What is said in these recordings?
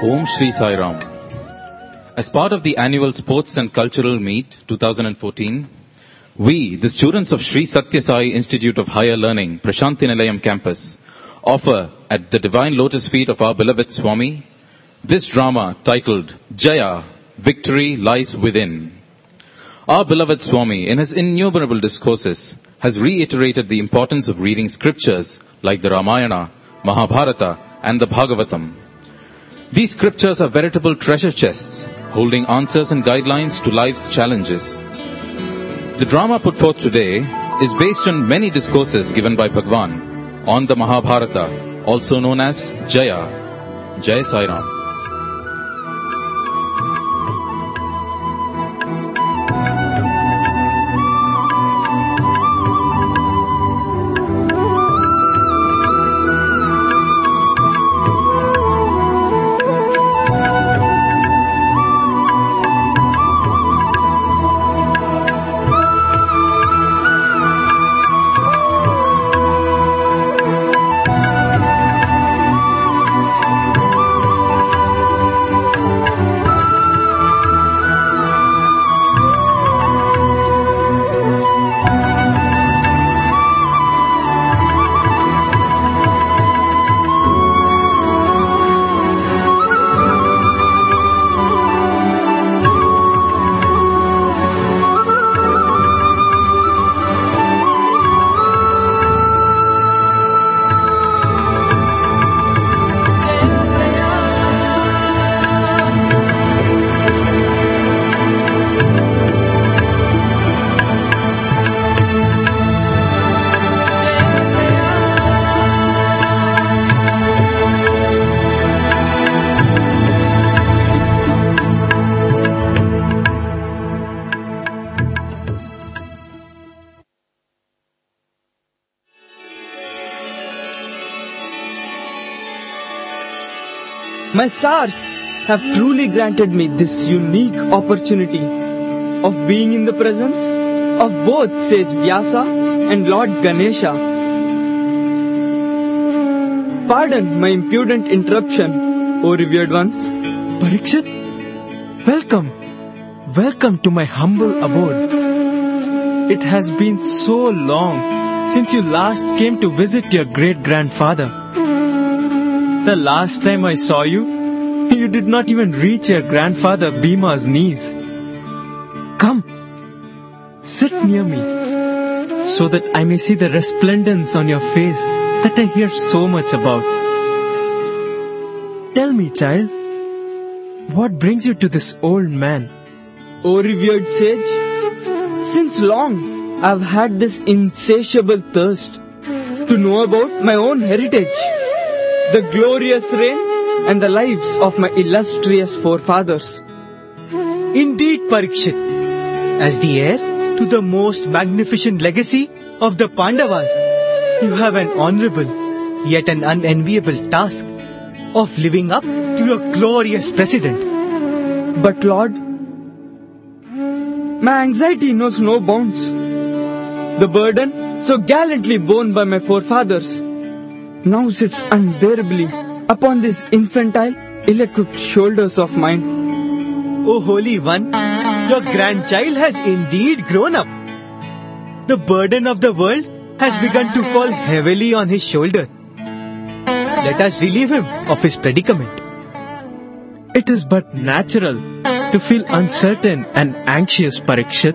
Om Shri Sai Ram. As part of the annual Sports and Cultural Meet 2014, we, the students of Sri Satya Sai Institute of Higher Learning, Prashanthi Nilayam campus, offer at the divine lotus feet of our beloved Swami this drama titled Jaya, Victory Lies Within. Our beloved Swami, in his innumerable discourses, has reiterated the importance of reading scriptures like the Ramayana, Mahabharata, and the Bhagavatam. These scriptures are veritable treasure chests, holding answers and guidelines to life's challenges. The drama put forth today is based on many discourses given by Bhagwan on the Mahabharata, also known as Jaya. Jai Sai Ram. My stars have truly granted me this unique opportunity of being in the presence of both Sage Vyasa and Lord Ganesha. Pardon my impudent interruption, O revered ones. Parikshit, welcome to my humble abode. It has been so long since you last came to visit your great-grandfather. The last time I saw you, you did not even reach your grandfather Bhima's knees. Come, sit near me, so that I may see the resplendence on your face that I hear so much about. Tell me, child, what brings you to this old man? O revered sage, since long I've had this insatiable thirst to know about my own heritage, the glorious reign and the lives of my illustrious forefathers. Indeed, Parikshit, as the heir to the most magnificent legacy of the Pandavas, you have an honorable yet an unenviable task of living up to your glorious precedent. But Lord, my anxiety knows no bounds. The burden so gallantly borne by my forefathers now sits unbearably upon these infantile, ill-equipped shoulders of mine. O Holy One, your grandchild has indeed grown up. The burden of the world has begun to fall heavily on his shoulder. Let us relieve him of his predicament. It is but natural to feel uncertain and anxious, Parikshit.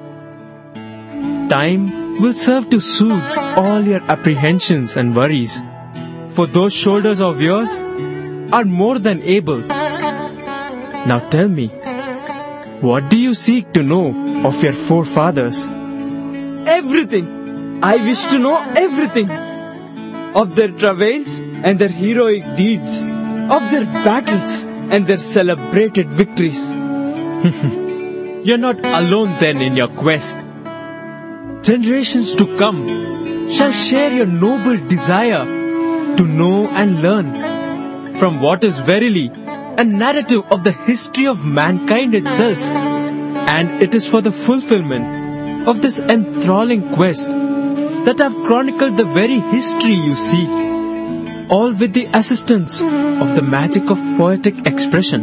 Time will serve to soothe all your apprehensions and worries, for those shoulders of yours are more than able. Now tell me, what do you seek to know of your forefathers? Everything! I wish to know everything! Of their travails and their heroic deeds, of their battles and their celebrated victories. You're not alone then in your quest. Generations to come shall share your noble desire to know and learn from what is verily a narrative of the history of mankind itself. And it is for the fulfillment of this enthralling quest that I've chronicled the very history you seek. all with the assistance of the magic of poetic expression.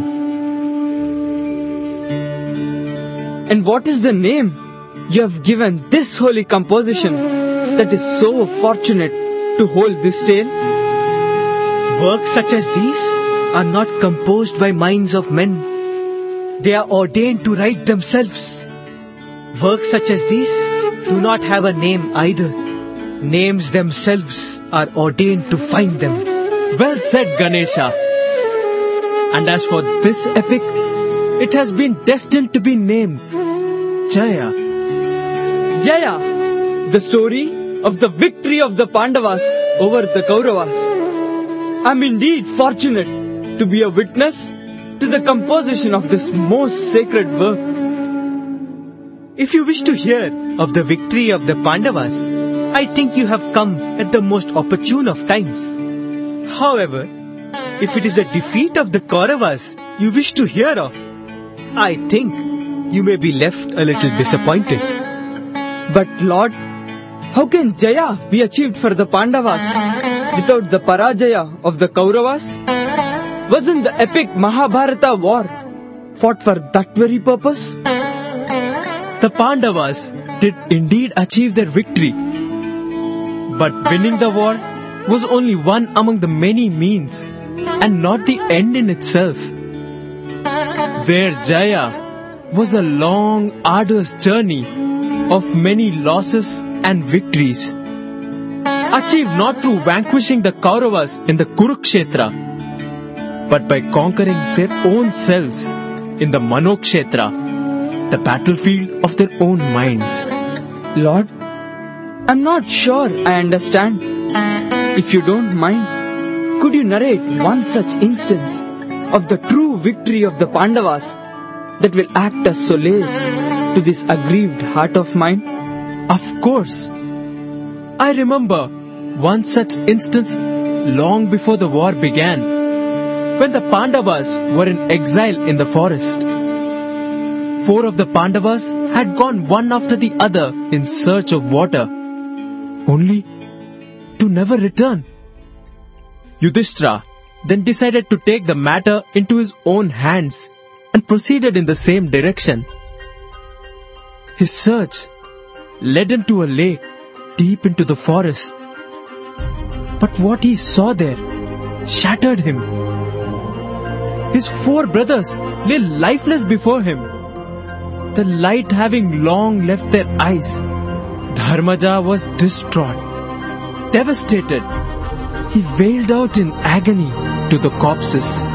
And what is the name you have given this holy composition that is so fortunate to hold this tale? Works such as these are not composed by minds of men. They are ordained to write themselves. Works such as these do not have a name either. Names themselves are ordained to find them. Well said, Ganesha. And as for this epic, it has been destined to be named Jaya. Jaya, the story of the victory of the Pandavas over the Kauravas. I am indeed fortunate to be a witness to the composition of this most sacred work. If you wish to hear of the victory of the Pandavas, I think you have come at the most opportune of times. However, if it is the defeat of the Kauravas you wish to hear of, I think you may be left a little disappointed. But Lord, how can Jaya be achieved for the Pandavas without the Parajaya of the Kauravas? Wasn't the epic Mahabharata war fought for that very purpose? The Pandavas did indeed achieve their victory. But winning the war was only one among the many means and not the end in itself. Their Jaya was a long, arduous journey of many losses and victories, achieved not through vanquishing the Kauravas in the Kurukshetra, but by conquering their own selves in the Manokshetra, the battlefield of their own minds. Lord, I'm not sure I understand. If you don't mind, could you narrate one such instance of the true victory of the Pandavas that will act as solace to this aggrieved heart of mine? Of course. I remember one such instance long before the war began, when the Pandavas were in exile in the forest. 4 of the Pandavas had gone one after the other in search of water, only to never return. Yudhishthira then decided to take the matter into his own hands and proceeded in the same direction. His search led him to a lake deep into the forest. But what he saw there shattered him. His 4 brothers lay lifeless before him, the light having long left their eyes. Dharmaja was distraught, devastated. He wailed out in agony to the corpses.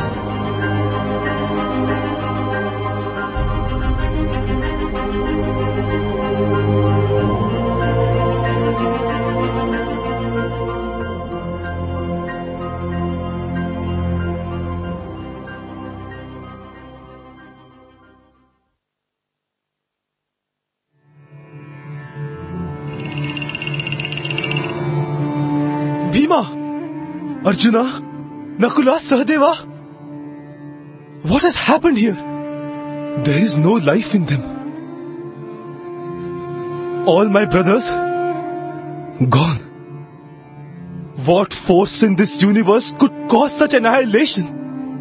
Bhima! Arjuna! Nakula! Sahadeva! What has happened here? There is no life in them. All my brothers gone. What force in this universe could cause such annihilation?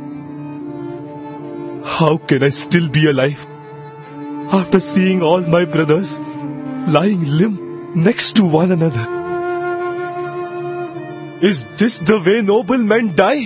How can I still be alive after seeing all my brothers lying limp next to one another? Is this the way noble men die?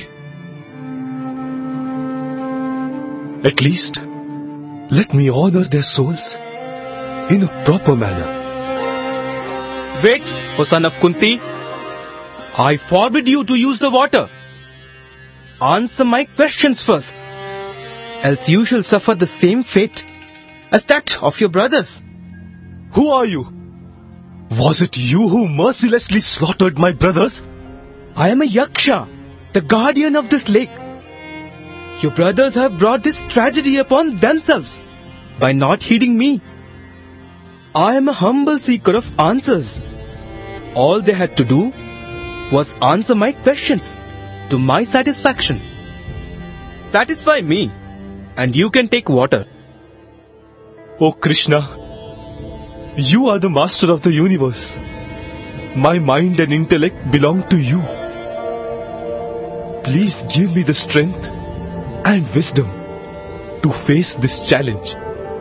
At least, let me honor their souls in a proper manner. Wait, O son of Kunti. I forbid you to use the water. Answer my questions first, else you shall suffer the same fate as that of your brothers. Who are you? Was it you who mercilessly slaughtered my brothers? I am a Yaksha, the guardian of this lake. Your brothers have brought this tragedy upon themselves by not heeding me. I am a humble seeker of answers. All they had to do was answer my questions to my satisfaction. Satisfy me, and you can take water. O Krishna, you are the master of the universe. My mind and intellect belong to you. please give me the strength and wisdom to face this challenge.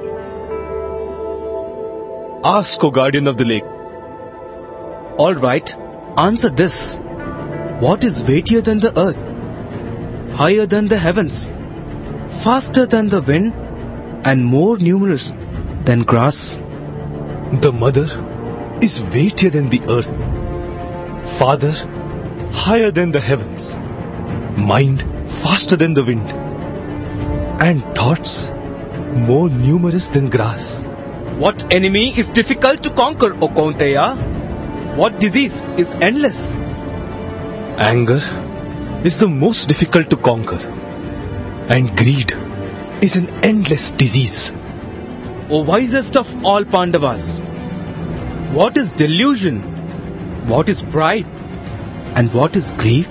Ask, O guardian of the lake. All right, answer this. What is weightier than the earth, higher than the heavens, faster than the wind, and more numerous than grass? The mother is weightier than the earth, father higher than the heavens, mind faster than the wind, and thoughts more numerous than grass. What enemy is difficult to conquer, O Kaunteya? What disease is endless? Anger is the most difficult to conquer, and greed is an endless disease. O wisest of all Pandavas, what is delusion? What is pride? And what is grief?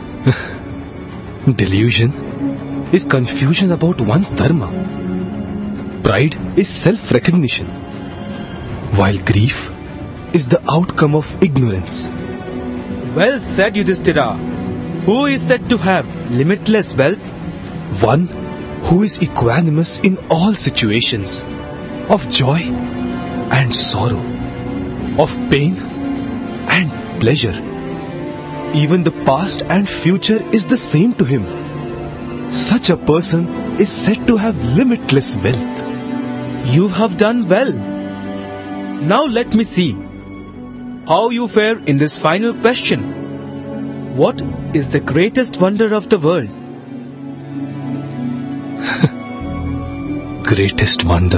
Delusion is confusion about one's dharma. Pride is self-recognition, while grief is the outcome of ignorance. Well said, Yudhishthira. Who is said to have limitless wealth? One who is equanimous in all situations, of joy and sorrow, of pain and pleasure. Even the past and future is the same to him. Such a person is said to have limitless wealth. You have done well. Now let me see how you fare in this final question. What is the greatest wonder of the world? Greatest wonder.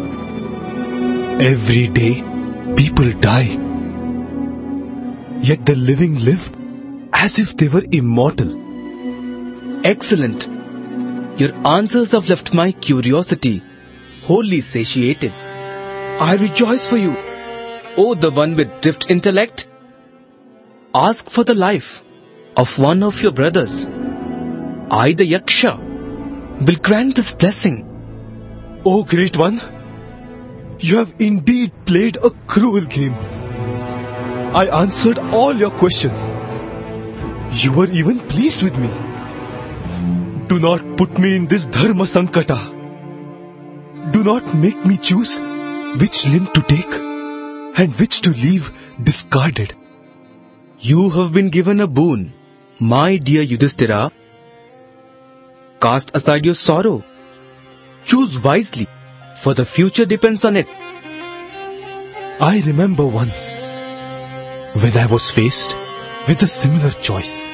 Every day people die, yet the living live as if they were immortal. Excellent. Your answers have left my curiosity wholly satiated. I rejoice for you, O the one with drift intellect. Ask for the life of one of your brothers. I, the Yaksha, will grant this blessing. O great one, you have indeed played a cruel game. I answered all your questions. You were even pleased with me. Do not put me in this dharma sankata. Do not make me choose which limb to take and which to leave discarded. You have been given a boon, my dear Yudhishthira. Cast aside your sorrow. Choose wisely, for the future depends on it. I remember once when I was faced with a similar choice.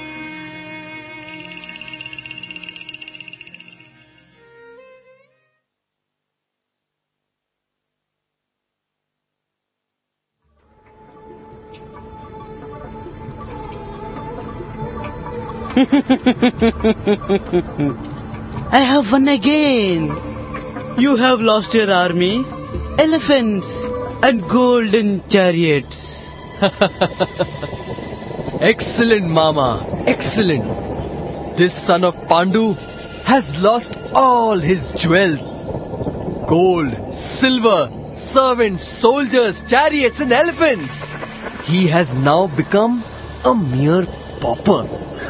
I have won again. You have lost your army, Elephants and golden chariots. Excellent, Mama. Excellent. This son of Pandu has lost all his jewels. Gold, silver, servants, soldiers, chariots and elephants. He has now become a mere pauper.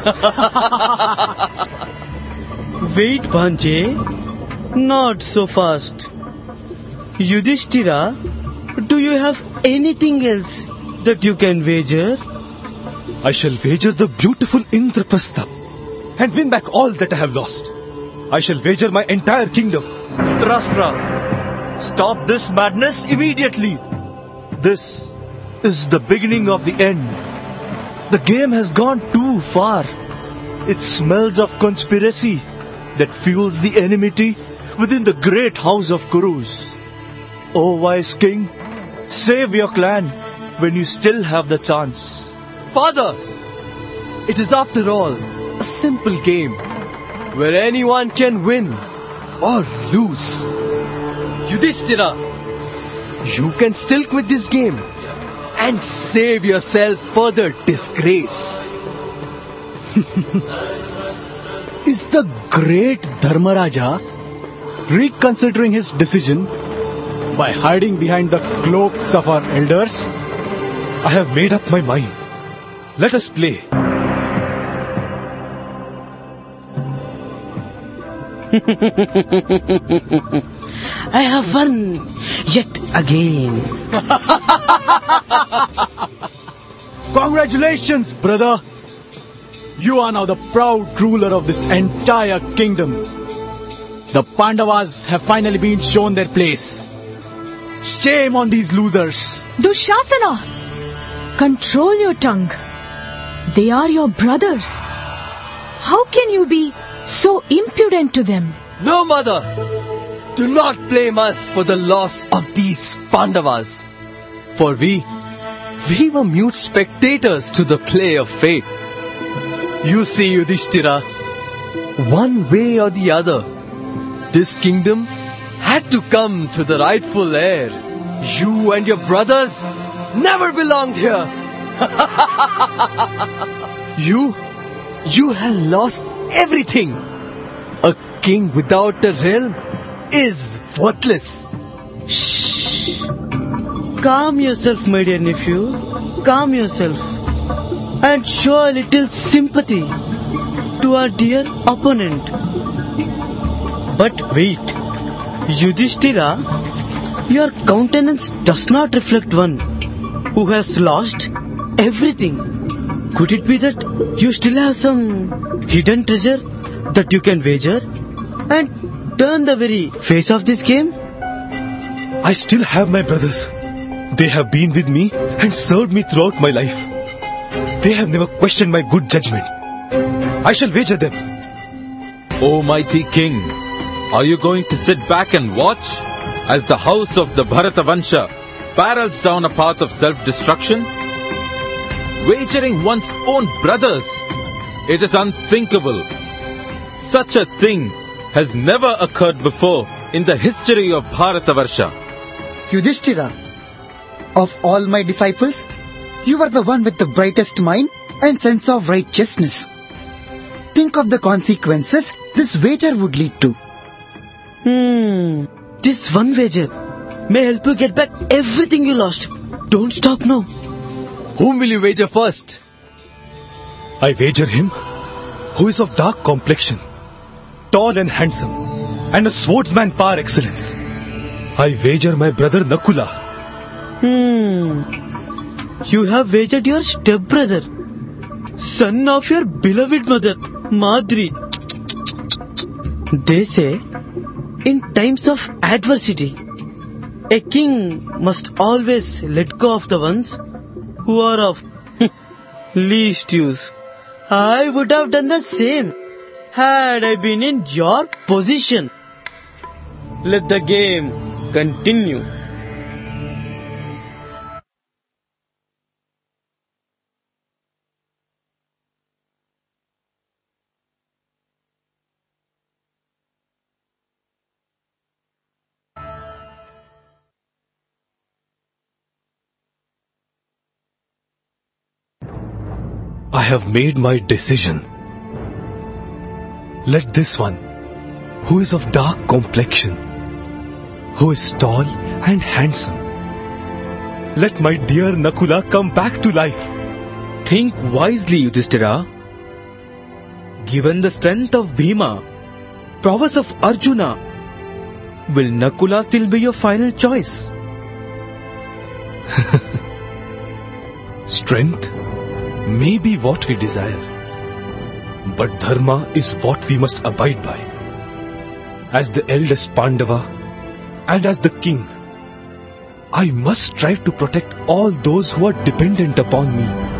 Wait, Bhanje. Not so fast. Yudhishthira, do you have anything else that you can wager? I shall wager the beautiful Indraprastha and win back all that I have lost. I shall wager my entire kingdom. Dhritarashtra, stop this madness immediately. This is the beginning of the end. The game has gone too far. It smells of conspiracy that fuels the enmity within the great house of Kurus. O wise king, save your clan when you still have the chance. Father, it is after all a simple game where anyone can win or lose. Yudhishthira, you can still quit this game and save yourself further disgrace. Is the great Dharmaraja reconsidering his decision by hiding behind the cloaks of our elders? I have made up my mind. Let us play. I have won yet again. Congratulations, brother. You are now the proud ruler of this entire kingdom. The Pandavas have finally been shown their place. Shame on these losers. Dushasana! Control your tongue. They are your brothers. How can you be so impudent to them? No, mother. Do not blame us for the loss of these Pandavas. For we were mute spectators to the play of fate. You see, Yudhishthira, one way or the other, this kingdom had to come to the rightful heir. You and your brothers never belonged here. You have lost everything. A king without a realm is worthless. Shh. Calm yourself, my dear nephew. Calm yourself. And show a little sympathy to our dear opponent. But wait. Yudhishthira, your countenance does not reflect one who has lost everything. Could it be that you still have some hidden treasure that you can wager and turn the very face of this game? I still have my brothers. They have been with me and served me throughout my life. They have never questioned my good judgment. I shall wager them. O mighty king, are you going to sit back and watch as the house of the Bharatavansha barrels down a path of self-destruction? Wagering one's own brothers, it is unthinkable. Such a thing has never occurred before in the history of Bharatavarsha. Yudhishthira, of all my disciples, you are the one with the brightest mind and sense of righteousness. Think of the consequences this wager would lead to. This one wager may help you get back everything you lost. Don't stop now. Whom will you wager first? I wager him who is of dark complexion, tall and handsome, and a swordsman par excellence. I wager my brother Nakula. You have wagered your stepbrother, son of your beloved mother, Madri. They say, in times of adversity, a king must always let go of the ones who are of least use. I would have done the same had I been in your position. Let the game continue. I have made my decision. Let this one, who is of dark complexion, who is tall and handsome, let my dear Nakula come back to life. Think wisely, Yudhishthira. Given the strength of Bhima, prowess of Arjuna, will Nakula still be your final choice? Strength may be what we desire, but dharma is what we must abide by. As the eldest Pandava and as the king, I must strive to protect all those who are dependent upon me.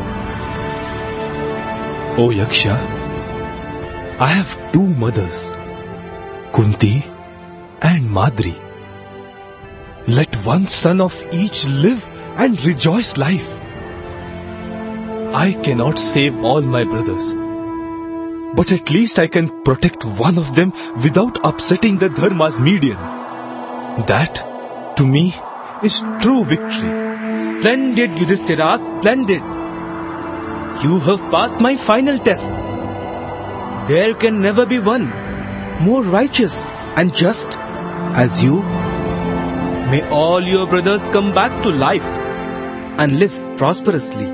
O Yaksha, I have two mothers, Kunti and Madri. Let one son of each live and rejoice life. I cannot save all my brothers, but at least I can protect one of them without upsetting the dharma's median. That, to me, is true victory. Splendid, Yudhishthira, splendid. You have passed my final test. There can never be one more righteous and just as you. May all your brothers come back to life and live prosperously.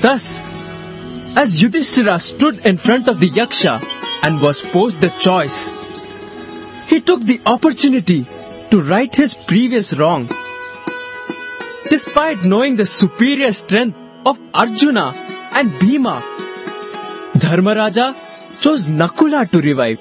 Thus, as Yudhishthira stood in front of the Yaksha and was posed the choice, he took the opportunity to right his previous wrong. Despite knowing the superior strength of Arjuna and Bhima, Dharmaraja chose Nakula to revive.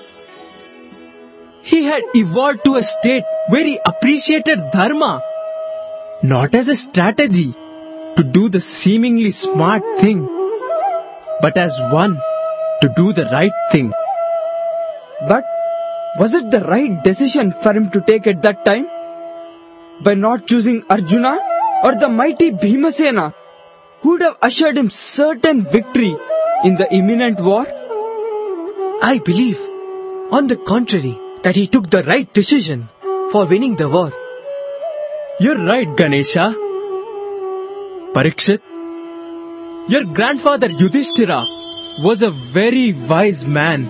He had evolved to a state where he appreciated Dharma, not as a strategy to do the seemingly smart thing, but as one to do the right thing. But was it the right decision for him to take at that time? By not choosing Arjuna or the mighty Bhimasena, who would have assured him certain victory in the imminent war? I believe, on the contrary, that he took the right decision for winning the war. You're right, Ganesha. Parikshit, your grandfather Yudhishthira was a very wise man.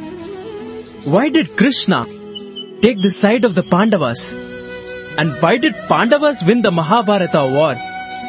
Why did Krishna take the side of the Pandavas? And why did Pandavas win the Mahabharata war?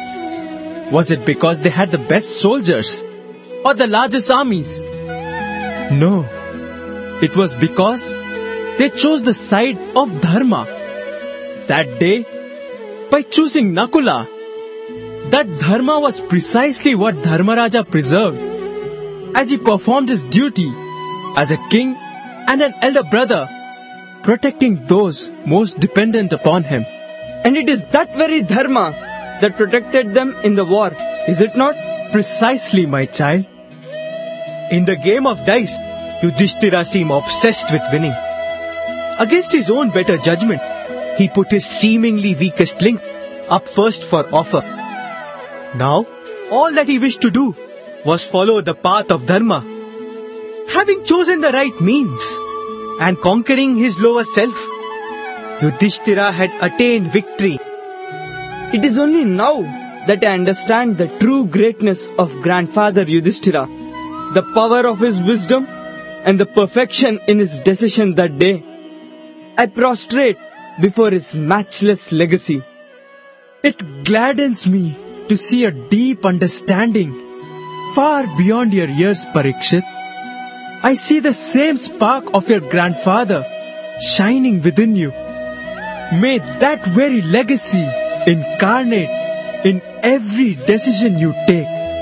Was it because they had the best soldiers or the largest armies? No. It was because they chose the side of Dharma. That day, by choosing Nakula, that Dharma was precisely what Dharmaraja preserved as he performed his duty as a king and an elder brother, protecting those most dependent upon him. And it is that very Dharma that protected them in the war, is it not? Precisely, my child. In the game of dice, Yudhishthira seemed obsessed with winning. Against his own better judgment, he put his seemingly weakest link up first for offer. Now, all that he wished to do was follow the path of Dharma. Having chosen the right means and conquering his lower self, Yudhishthira had attained victory. It is only now that I understand the true greatness of grandfather Yudhishthira, the power of his wisdom and the perfection in his decision that day. I prostrate before his matchless legacy. It gladdens me to see a deep understanding far beyond your years, Parikshit. I see the same spark of your grandfather shining within you. May that very legacy incarnate in every decision you take.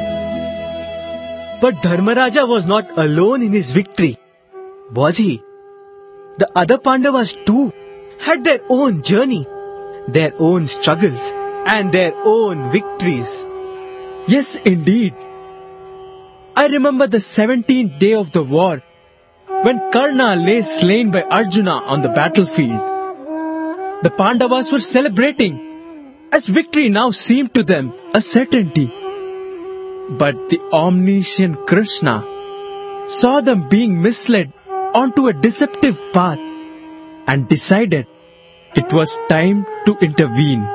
But Dharmaraja was not alone in his victory, was he? The other Pandavas too had their own journey, their own struggles and their own victories. Yes, indeed. I remember the 17th day of the war, when Karna lay slain by Arjuna on the battlefield. The Pandavas were celebrating, as victory now seemed to them a certainty. But the omniscient Krishna saw them being misled onto a deceptive path and decided it was time to intervene.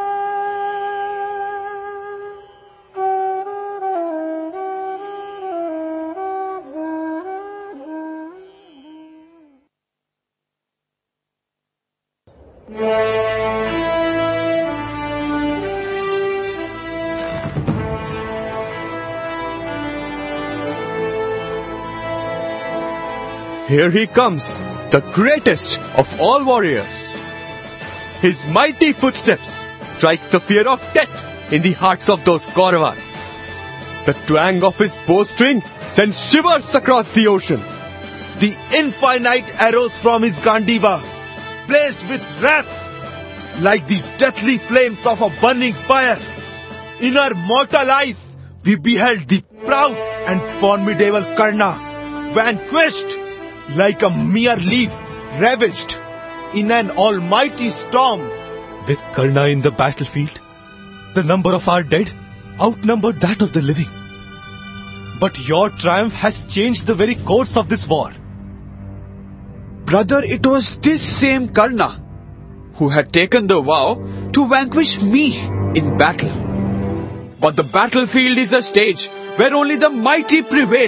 Here he comes, the greatest of all warriors. His mighty footsteps strike the fear of death in the hearts of those Kauravas. The twang of his bowstring sends shivers across the ocean. The infinite arrows from his Gandiva blazed with wrath like the deathly flames of a burning fire. In our mortal eyes, we beheld the proud and formidable Karna vanquished like a mere leaf ravaged in an almighty storm. With Karna in the battlefield, the number of our dead outnumbered that of the living. But your triumph has changed the very course of this war. Brother, it was this same Karna who had taken the vow to vanquish me in battle. But the battlefield is a stage where only the mighty prevail.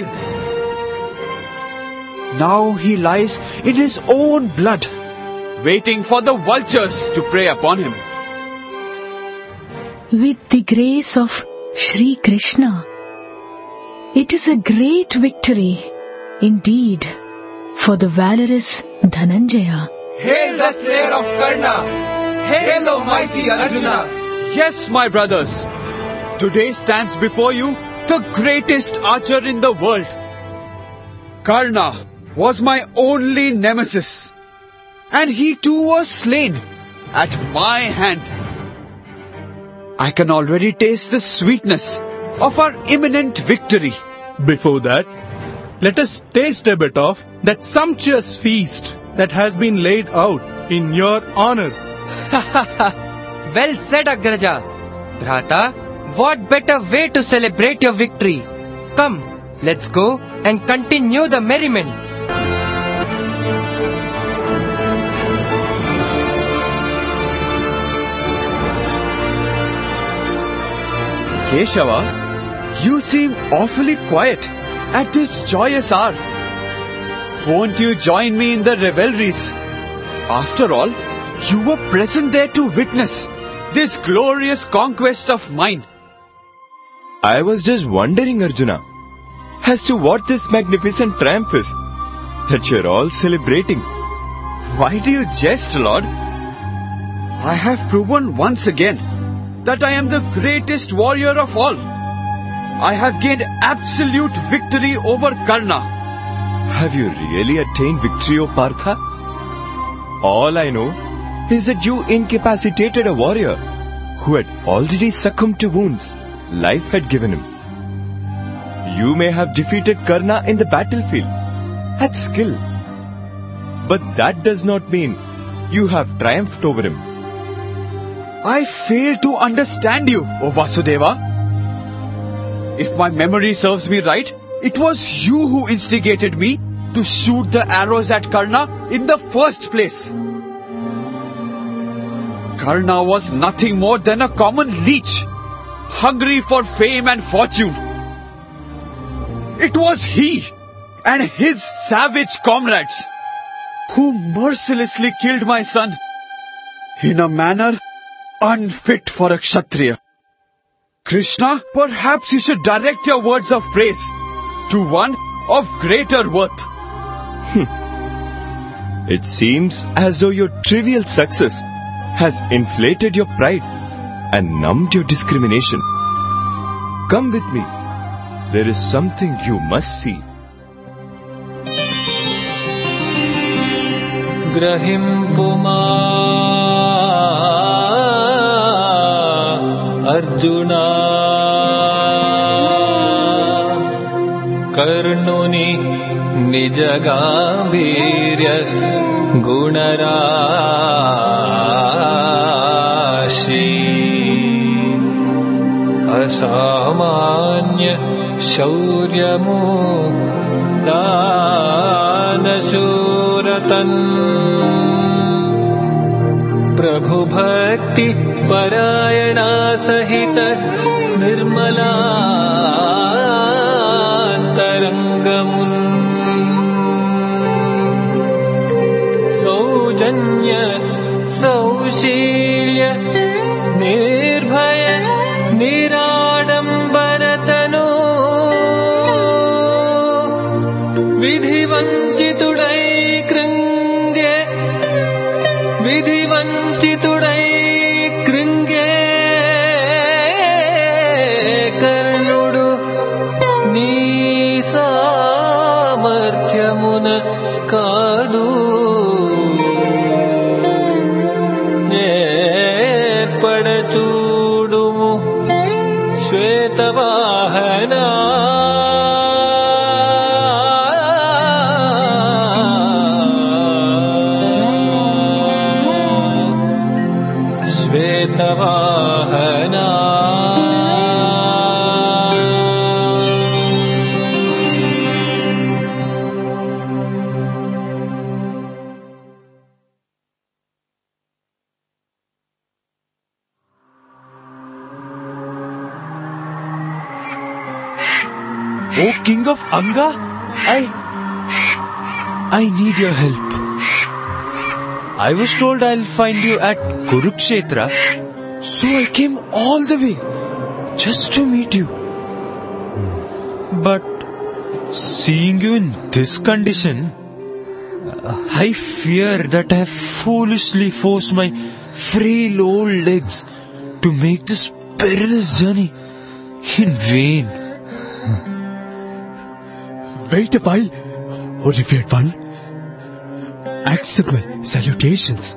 Now he lies in his own blood, waiting for the vultures to prey upon him. With the grace of Shri Krishna, It is a great victory, indeed, for the valorous Dhananjaya. Hail the slayer of Karna! Hail the mighty Arjuna! Yes, my brothers. Today stands before you the greatest archer in the world. Karna was my only nemesis. And he too was slain at my hand. I can already taste the sweetness of our imminent victory. Before that, let us taste a bit of that sumptuous feast that has been laid out in your honor. Well said, Agraja. Bhrata, what better way to celebrate your victory? Come, let's go and continue the merriment. Keshava, you seem awfully quiet at this joyous hour. Won't you join me in the revelries? After all, you were present there to witness this glorious conquest of mine. I was just wondering, Arjuna, as to what this magnificent triumph is that you're all celebrating. Why do you jest, Lord? I have proven once again that I am the greatest warrior of all. I have gained absolute victory over Karna. Have you really attained victory, O Partha? All I know is that you incapacitated a warrior who had already succumbed to wounds life had given him. You may have defeated Karna in the battlefield at skill, but that does not mean you have triumphed over him. I fail to understand you, O Vasudeva. If my memory serves me right, it was you who instigated me to shoot the arrows at Karna in the first place. Karna was nothing more than a common leech, hungry for fame and fortune. It was he and his savage comrades who mercilessly killed my son in a manner unfit for a Kshatriya. Krishna, perhaps you should direct your words of praise to one of greater worth. It seems as though your trivial success has inflated your pride and numbed your discrimination. Come with me. There is something you must see. Grahim Puma Arjuna Karnuni Nijagambirya Gunarashi Asamanya Shauryamu Danashuratan Prabhu Bhakti Parayana Sahita Nirmala Tarangamun Saujanya Saushilya Nirbhaya Niradambaratano Vidhivanchitudai Kringe Vidhivanchitudai Kringe Karnudu Ni Samarthyamuna Kadu Padachudumu Shvetavahana Shvetavahana O King of Anga, I need your help. I was told I'll find you at Kurukshetra, so I came all the way just to meet you. But seeing you in this condition, I fear that I have foolishly forced my frail old legs to make this perilous journey in vain. Wait a while, O revered one. Accept my salutations.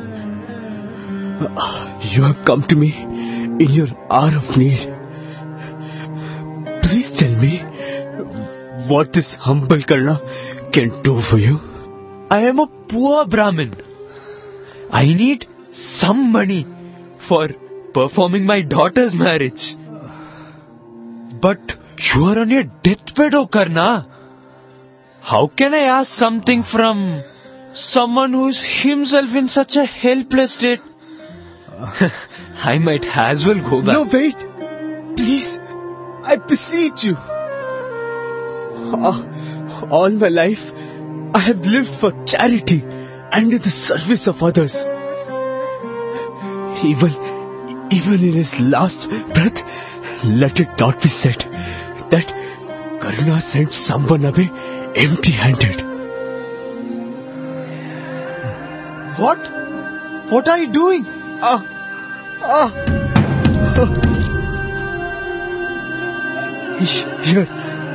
You have come to me in your hour of need. Please tell me what this humble Karna can do for you. I am a poor Brahmin. I need some money for performing my daughter's marriage. But you are on your deathbed, O Karna. How can I ask something from someone who is himself in such a helpless state? I might as well go back. No, wait. Please, I beseech you. All my life, I have lived for charity and in the service of others. Even in his last breath, let it not be said that Karna sent someone away empty-handed. What? What are you doing? Here.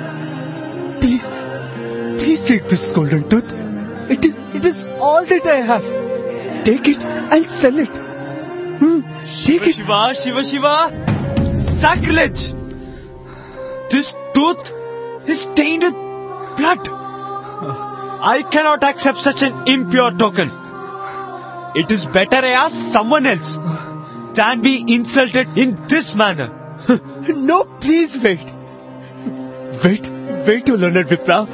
Please take this golden tooth. It is all that I have. Take it and sell it. Take it. Shiva. Sacrilege! This tooth is stained with blood. I cannot accept such an impure token. It is better I ask someone else than be insulted in this manner. No, please wait. Wait, O learned Vipra.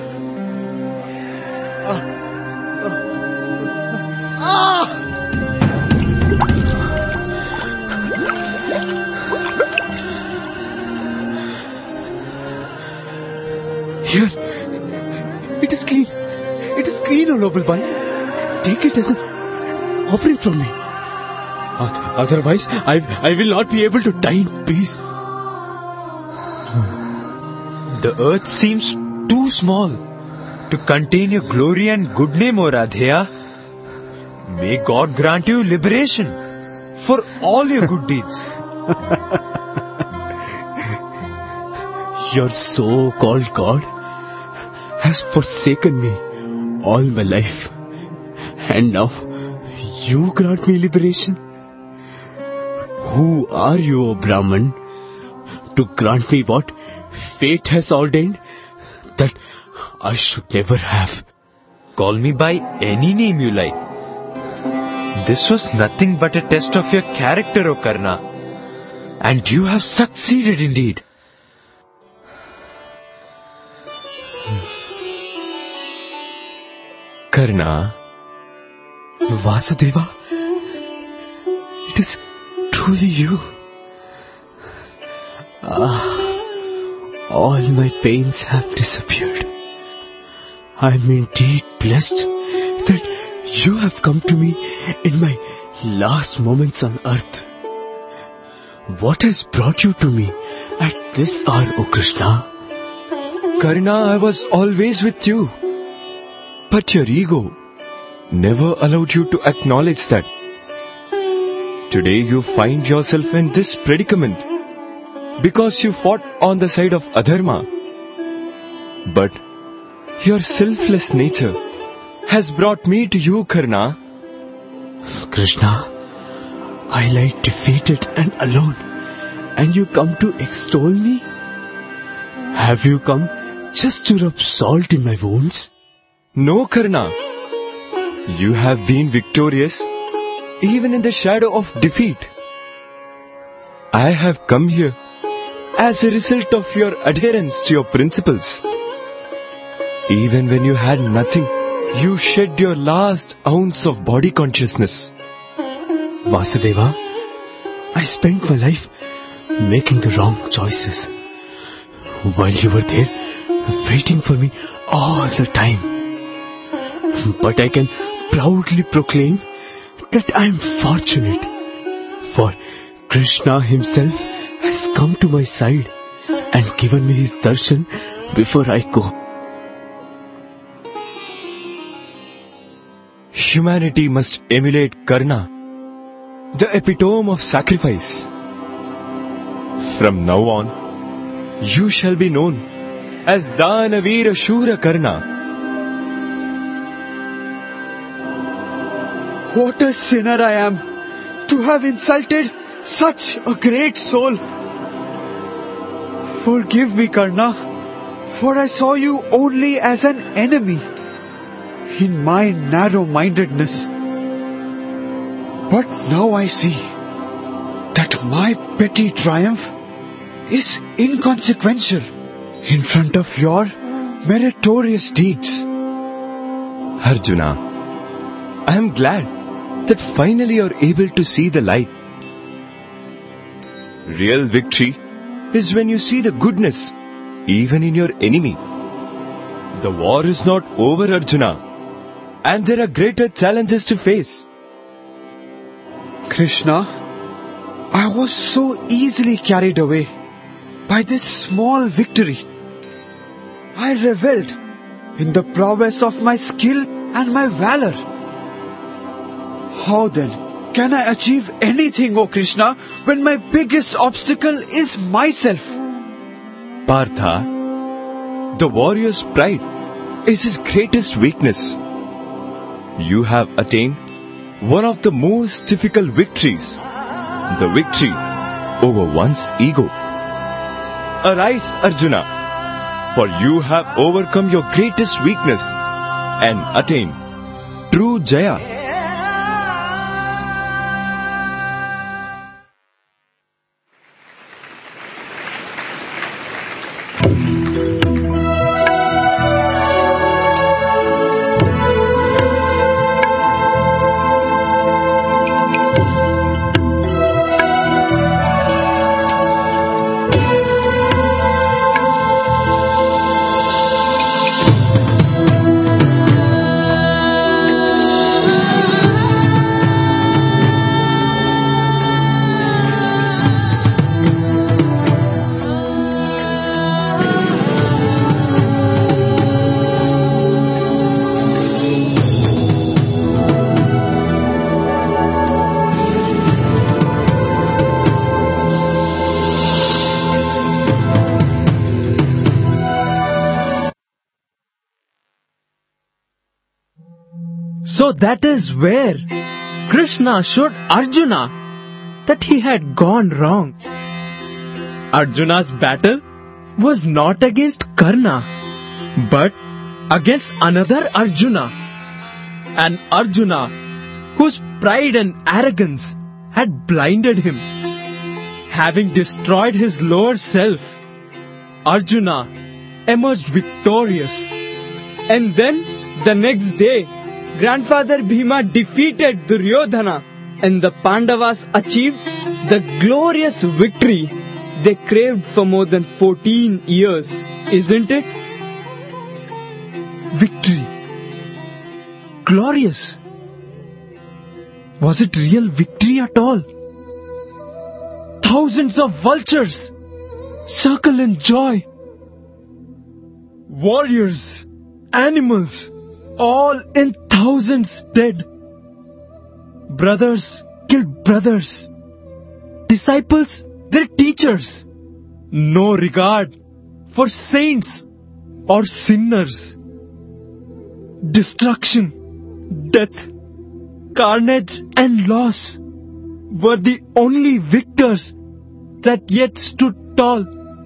Here. It is clean. It is clean, O noble one. Take it as an offering from me. Otherwise, I will not be able to die in peace. The earth seems too small to contain your glory and good name, O Radheya. May God grant you liberation for all your good deeds. Your so-called God has forsaken me all my life. And now, you grant me liberation? Who are you, O Brahman, to grant me what fate has ordained that I should never have? Call me by any name you like. This was nothing but a test of your character, O Karna. And you have succeeded indeed. Karna, Vasudeva, it is truly you. All my pains have disappeared. I am indeed blessed that you have come to me in my last moments on earth. What has brought you to me at this hour, O Krishna? Karna, I was always with you. But your ego never allowed you to acknowledge that. Today you find yourself in this predicament because you fought on the side of adharma. But your selfless nature has brought me to you, Karna. Krishna, I lie defeated and alone, and you come to extol me? Have you come just to rub salt in my wounds? No, Karna. You have been victorious even in the shadow of defeat. I have come here as a result of your adherence to your principles. Even when you had nothing, you shed your last ounce of body consciousness. Vasudeva, I spent my life making the wrong choices, while you were there waiting for me all the time. But I can proudly proclaim that I am fortunate, for Krishna himself has come to my side and given me his darshan before I go. Humanity must emulate Karna, the epitome of sacrifice. From now on, you shall be known as Danavira Shura Karna. What a sinner I am to have insulted such a great soul. Forgive me, Karna, for I saw you only as an enemy in my narrow-mindedness. But now I see that my petty triumph is inconsequential in front of your meritorious deeds. Arjuna, I am glad that finally you are able to see the light. Real victory is when you see the goodness even in your enemy. The war is not over, Arjuna, and there are greater challenges to face. Krishna, I was so easily carried away by this small victory. I reveled in the prowess of my skill and my valor. How then can I achieve anything, O Krishna, when my biggest obstacle is myself? Partha, the warrior's pride is his greatest weakness. You have attained one of the most difficult victories, the victory over one's ego. Arise, Arjuna, for you have overcome your greatest weakness and attained true Jaya. So that is where Krishna showed Arjuna that he had gone wrong. Arjuna's battle was not against Karna, but against another Arjuna. An Arjuna whose pride and arrogance had blinded him. Having destroyed his lower self, Arjuna emerged victorious. And then the next day, Grandfather Bhima defeated Duryodhana and the Pandavas achieved the glorious victory they craved for more than 14 years, isn't it? Victory. Glorious. Was it real victory at all? Thousands of vultures circle in joy. Warriors, animals, all in thousands dead. Brothers killed brothers. Disciples their teachers. No regard for saints or sinners. Destruction, death, carnage and loss were the only victors that yet stood tall.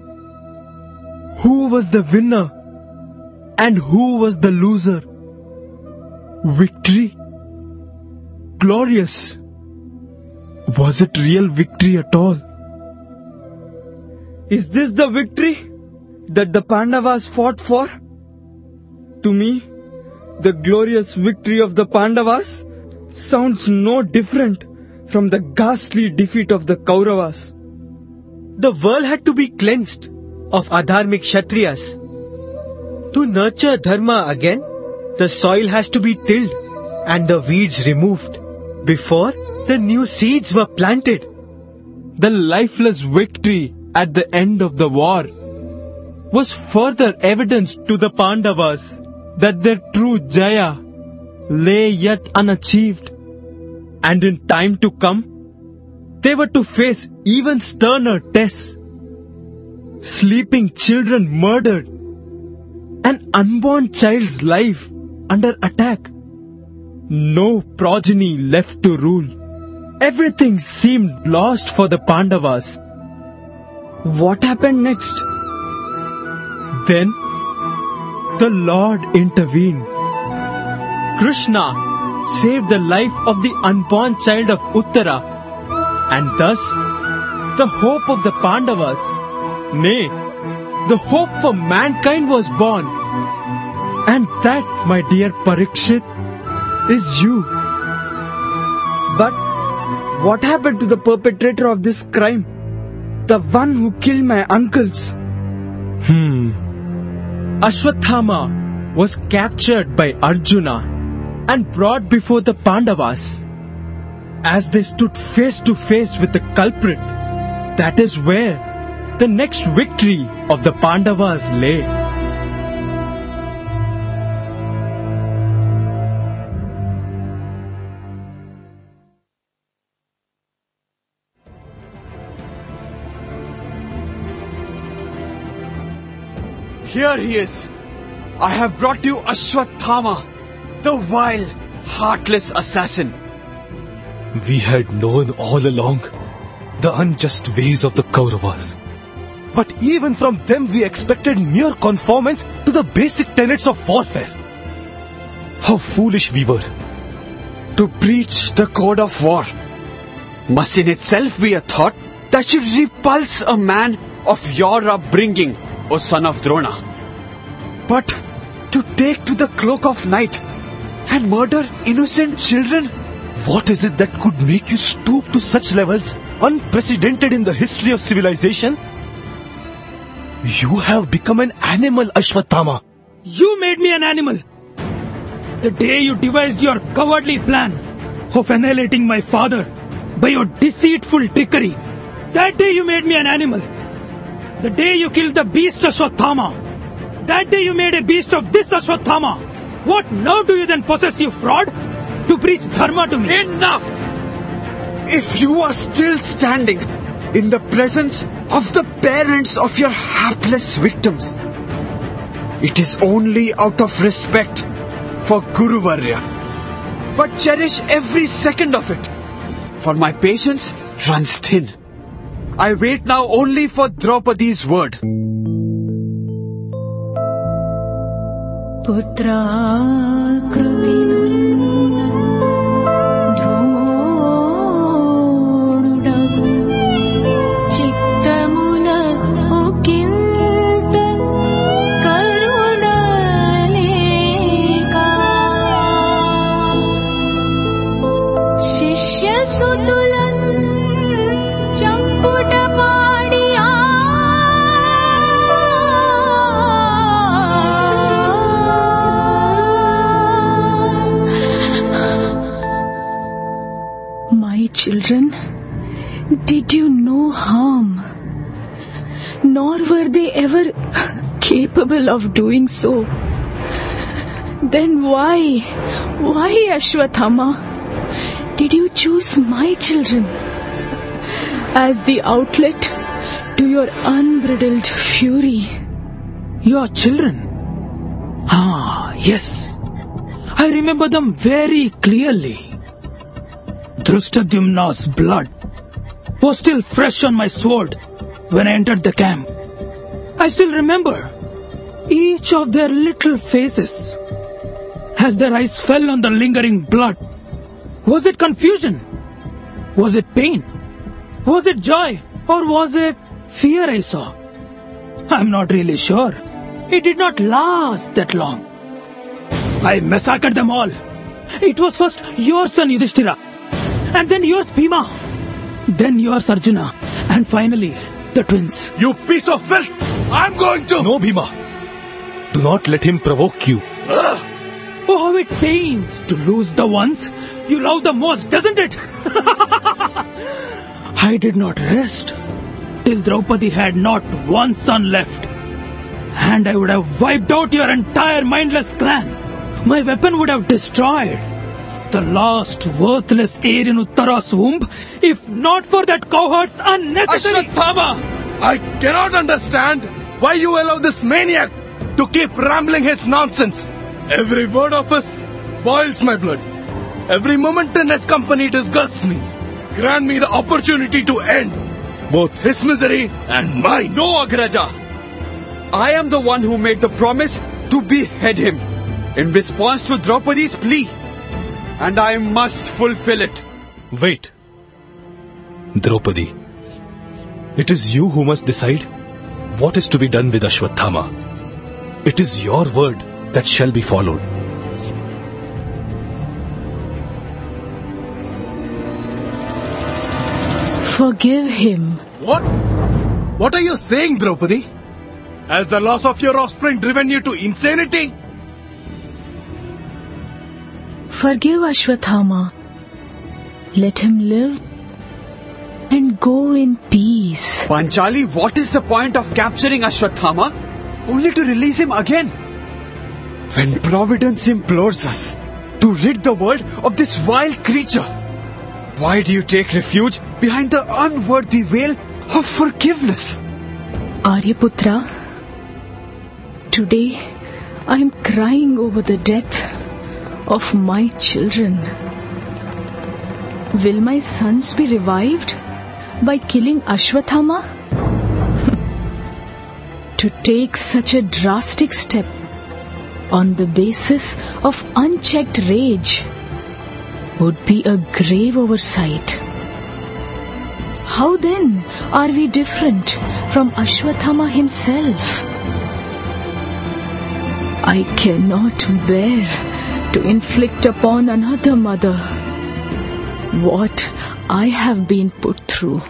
Who was the winner and who was the loser? Victory? Glorious. Was it real victory at all? Is this the victory that the Pandavas fought for? To me, the glorious victory of the Pandavas sounds no different from the ghastly defeat of the Kauravas. The world had to be cleansed of adharmic Kshatriyas. To nurture dharma again, the soil has to be tilled and the weeds removed before the new seeds were planted. The lifeless victory at the end of the war. was further evidence to the Pandavas that their true Jaya lay yet unachieved. And in time to come, they were to face even sterner tests. Sleeping children murdered, an unborn child's life under attack, no progeny left to rule. Everything seemed lost for the Pandavas. What happened next? Then the Lord intervened. Krishna saved the life of the unborn child of Uttara, and thus the hope of the Pandavas, nay, the hope for mankind was born. And that, my dear Parikshit, is you. But what happened to the perpetrator of this crime? The one who killed my uncles? Ashwathama was captured by Arjuna and brought before the Pandavas. As they stood face to face with the culprit, that is where the next victory of the Pandavas lay. Here he is. I have brought you Ashwathama, the vile, heartless assassin. We had known all along the unjust ways of the Kauravas. But even from them we expected mere conformance to the basic tenets of warfare. How foolish we were. To breach the code of war must in itself be a thought that should repulse a man of your upbringing, O son of Drona. But to take to the cloak of night and murder innocent children? What is it that could make you stoop to such levels unprecedented in the history of civilization? You have become an animal, Ashwathama. You made me an animal. The day you devised your cowardly plan of annihilating my father by your deceitful trickery, that day you made me an animal. The day you killed the beast Ashwathama, that day you made a beast of this Ashwathama. What nerve do you then possess, you fraud, to preach dharma to me? Enough! If you are still standing in the presence of the parents of your hapless victims, it is only out of respect for Guru Varya. But cherish every second of it, for my patience runs thin. I wait now only for Draupadi's word. Putra Krutinam Children, did you no harm, nor were they ever capable of doing so. Then why Ashwathama, did you choose my children as the outlet to your unbridled fury? Your children? Ah, yes. I remember them very clearly. Drishtadyumna's blood was still fresh on my sword when I entered the camp. I still remember each of their little faces as their eyes fell on the lingering blood. Was it confusion? Was it pain? Was it joy? Or was it fear I saw? I'm not really sure. It did not last that long. I massacred them all. It was first your son Yudhishthira, and then yours Bhima, then yours Arjuna, and finally the twins. You piece of filth! I'm going to... No, Bhima. Do not let him provoke you. Oh, how it pains to lose the ones you love the most, doesn't it? I did not rest till Draupadi had not one son left. and I would have wiped out your entire mindless clan. My weapon would have destroyed the last worthless heir in Uttara's womb, if not for that cowherd's unnecessary... Ashwathama! I cannot understand why you allow this maniac to keep rambling his nonsense. Every word of his boils my blood. Every moment in his company disgusts me. Grant me the opportunity to end both his misery and mine. No, Agraja. I am the one who made the promise to behead him in response to Draupadi's plea. And I must fulfill it. Wait. Draupadi, it is you who must decide what is to be done with Ashwathama. It is your word that shall be followed. Forgive him. What? What are you saying, Draupadi? Has the loss of your offspring driven you to insanity? Forgive Ashwathama. Let him live and go in peace. Panchali, what is the point of capturing Ashwathama only to release him again? When Providence implores us to rid the world of this vile creature, why do you take refuge behind the unworthy veil of forgiveness? Aryaputra, today I am crying over the death of my children. Will my sons be revived by killing Ashwathama? To take such a drastic step on the basis of unchecked rage would be a grave oversight. How then are we different from Ashwathama himself? I cannot bear to inflict upon another mother what I have been put through.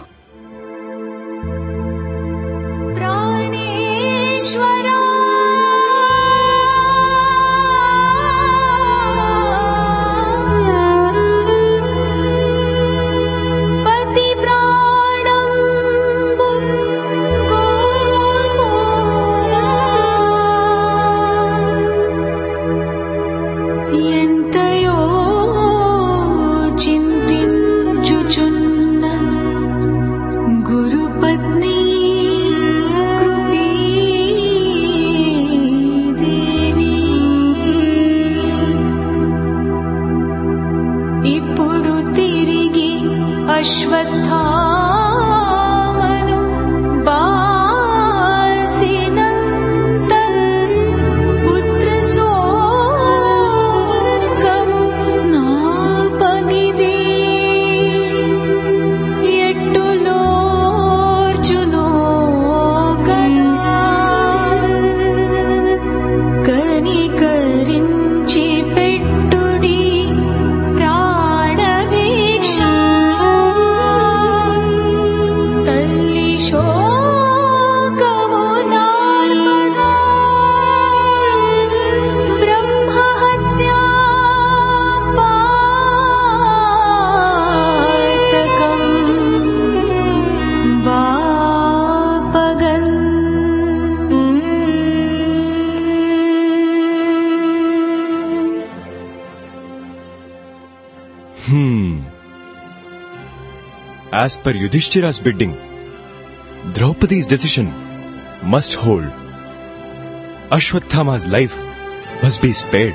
As per Yudhishthira's bidding, Draupadi's decision must hold. Ashwathama's life must be spared.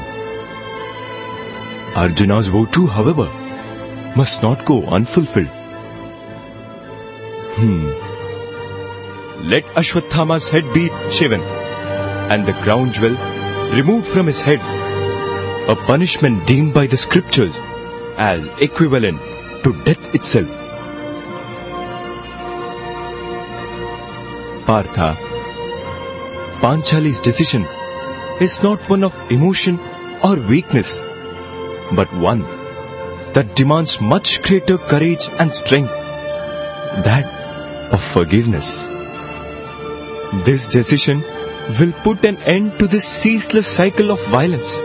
Arjuna's vow too, however, must not go unfulfilled. Let Ashwathama's head be shaven and the crown jewel removed from his head, a punishment deemed by the scriptures as equivalent to death itself. Partha, Panchali's decision is not one of emotion or weakness, but one that demands much greater courage and strength, that of forgiveness. This decision will put an end to this ceaseless cycle of violence.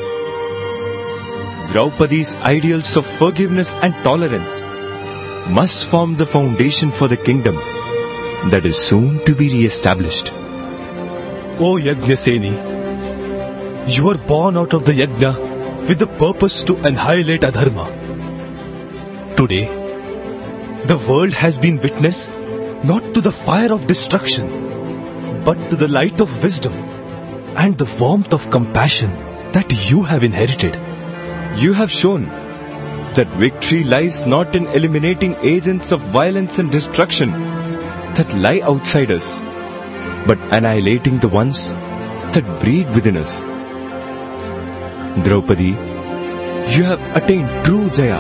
Draupadi's ideals of forgiveness and tolerance must form the foundation for the kingdom that is soon to be re-established. O Yajnaseni, you are born out of the Yajna with the purpose to annihilate Adharma. Today, the world has been witness not to the fire of destruction, but to the light of wisdom and the warmth of compassion that you have inherited. You have shown that victory lies not in eliminating agents of violence and destruction that lie outside us, but annihilating the ones that breed within us. Draupadi, you have attained true Jaya.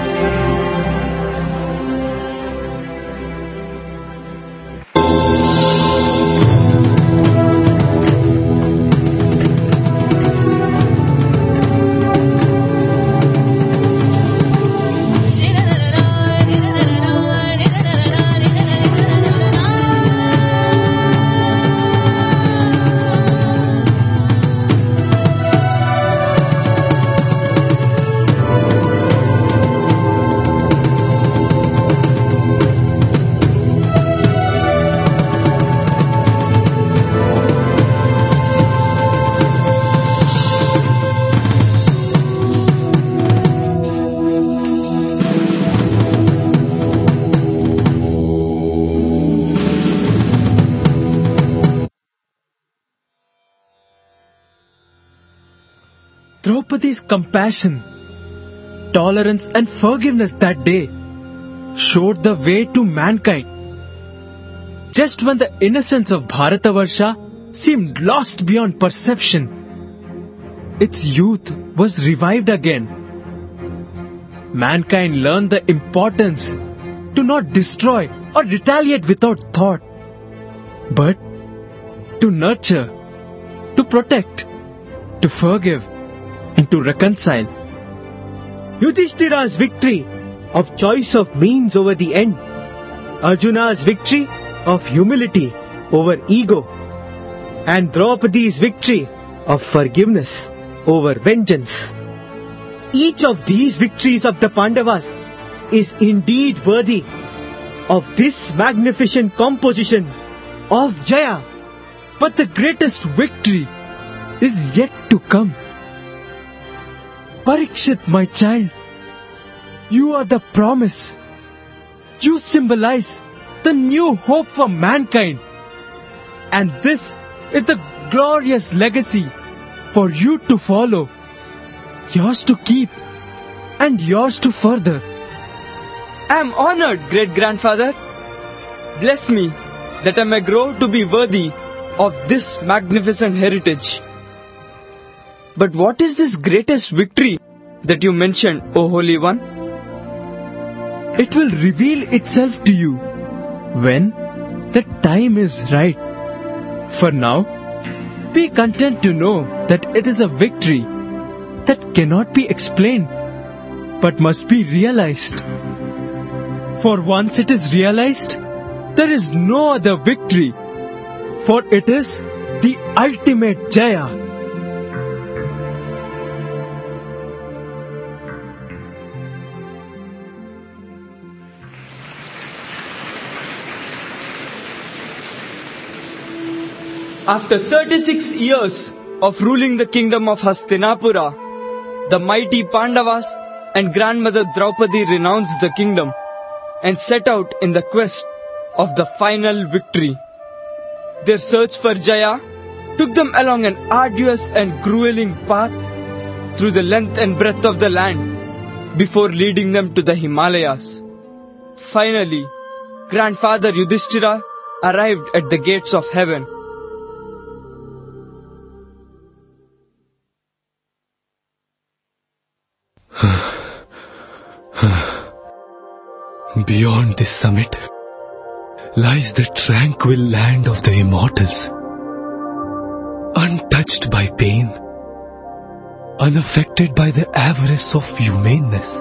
Draupadi's compassion, tolerance and forgiveness that day showed the way to mankind. Just when the innocence of Bharatavarsha seemed lost beyond perception, its youth was revived again. Mankind learned the importance to not destroy or retaliate without thought, but to nurture, to protect, to forgive, and to reconcile. Yudhishthira's victory of choice of means over the end, Arjuna's victory of humility over ego, and Draupadi's victory of forgiveness over vengeance. Each of these victories of the Pandavas is indeed worthy of this magnificent composition of Jaya. But the greatest victory is yet to come. Parikshit, my child, you are the promise. You symbolize the new hope for mankind. And this is the glorious legacy for you to follow, yours to keep, and yours to further. I am honored, great-grandfather. Bless me that I may grow to be worthy of this magnificent heritage. But what is this greatest victory that you mentioned, O Holy One? It will reveal itself to you when the time is right. For now, be content to know that it is a victory that cannot be explained, but must be realized. For once it is realized, there is no other victory, for it is the ultimate Jaya. After 36 years of ruling the kingdom of Hastinapura, the mighty Pandavas and grandmother Draupadi renounced the kingdom and set out in the quest of the final victory. Their search for Jaya took them along an arduous and grueling path through the length and breadth of the land before leading them to the Himalayas. Finally, Grandfather Yudhishthira arrived at the gates of heaven. Beyond this summit lies the tranquil land of the immortals, untouched by pain, unaffected by the avarice of humaneness.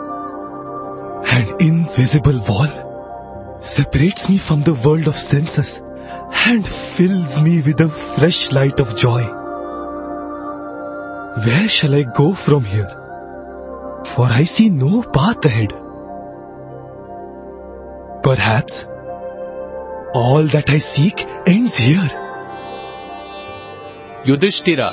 An invisible wall separates me from the world of senses and fills me with a fresh light of joy. Where shall I go from here? For I see no path ahead. Perhaps all that I seek ends here. Yudhishthira,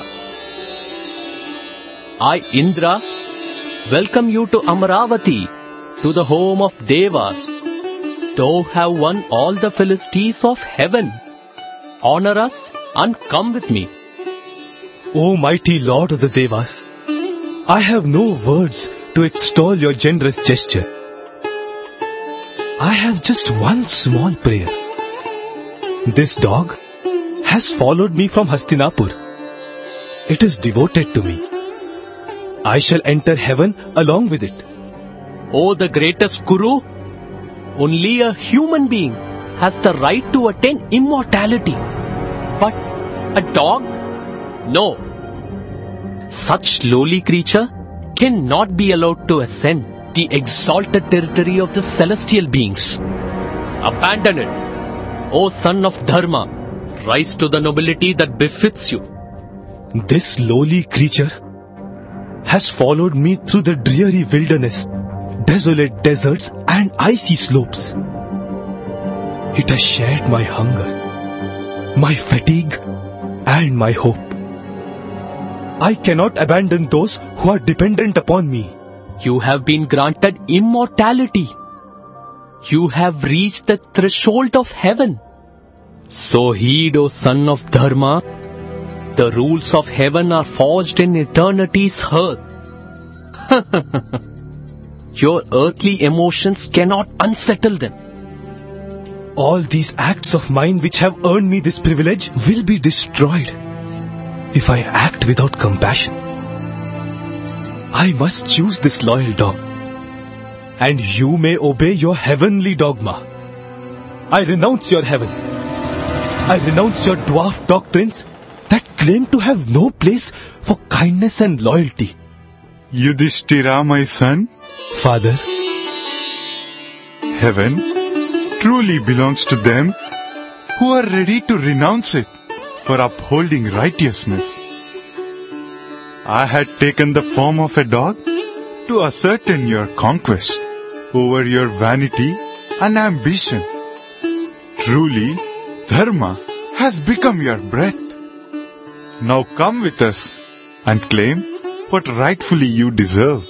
I, Indra, welcome you to Amaravati, to the home of Devas. Thou have won all the felicities of heaven. Honor us and come with me. O mighty Lord of the Devas, I have no words to extol your generous gesture. I have just one small prayer. This dog has followed me from Hastinapur. It is devoted to me. I shall enter heaven along with it. O the greatest Kuru, only a human being has the right to attain immortality. But a dog? No. Such lowly creature cannot be allowed to ascend the exalted territory of the celestial beings. Abandon it, O son of Dharma. Rise to the nobility that befits you. This lowly creature has followed me through the dreary wilderness, desolate deserts and icy slopes. It has shared my hunger, my fatigue and my hope. I cannot abandon those who are dependent upon me. You have been granted immortality. You have reached the threshold of heaven. So heed, O son of Dharma. The rules of heaven are forged in eternity's hearth. Your earthly emotions cannot unsettle them. All these acts of mine which have earned me this privilege will be destroyed if I act without compassion. I must choose this loyal dog, and you may obey your heavenly dogma. I renounce your heaven. I renounce your dwarf doctrines that claim to have no place for kindness and loyalty. Yudhishthira, my son. Father. Heaven truly belongs to them who are ready to renounce it for upholding righteousness. I had taken the form of a dog to ascertain your conquest over your vanity and ambition. Truly, Dharma has become your breath. Now come with us and claim what rightfully you deserve.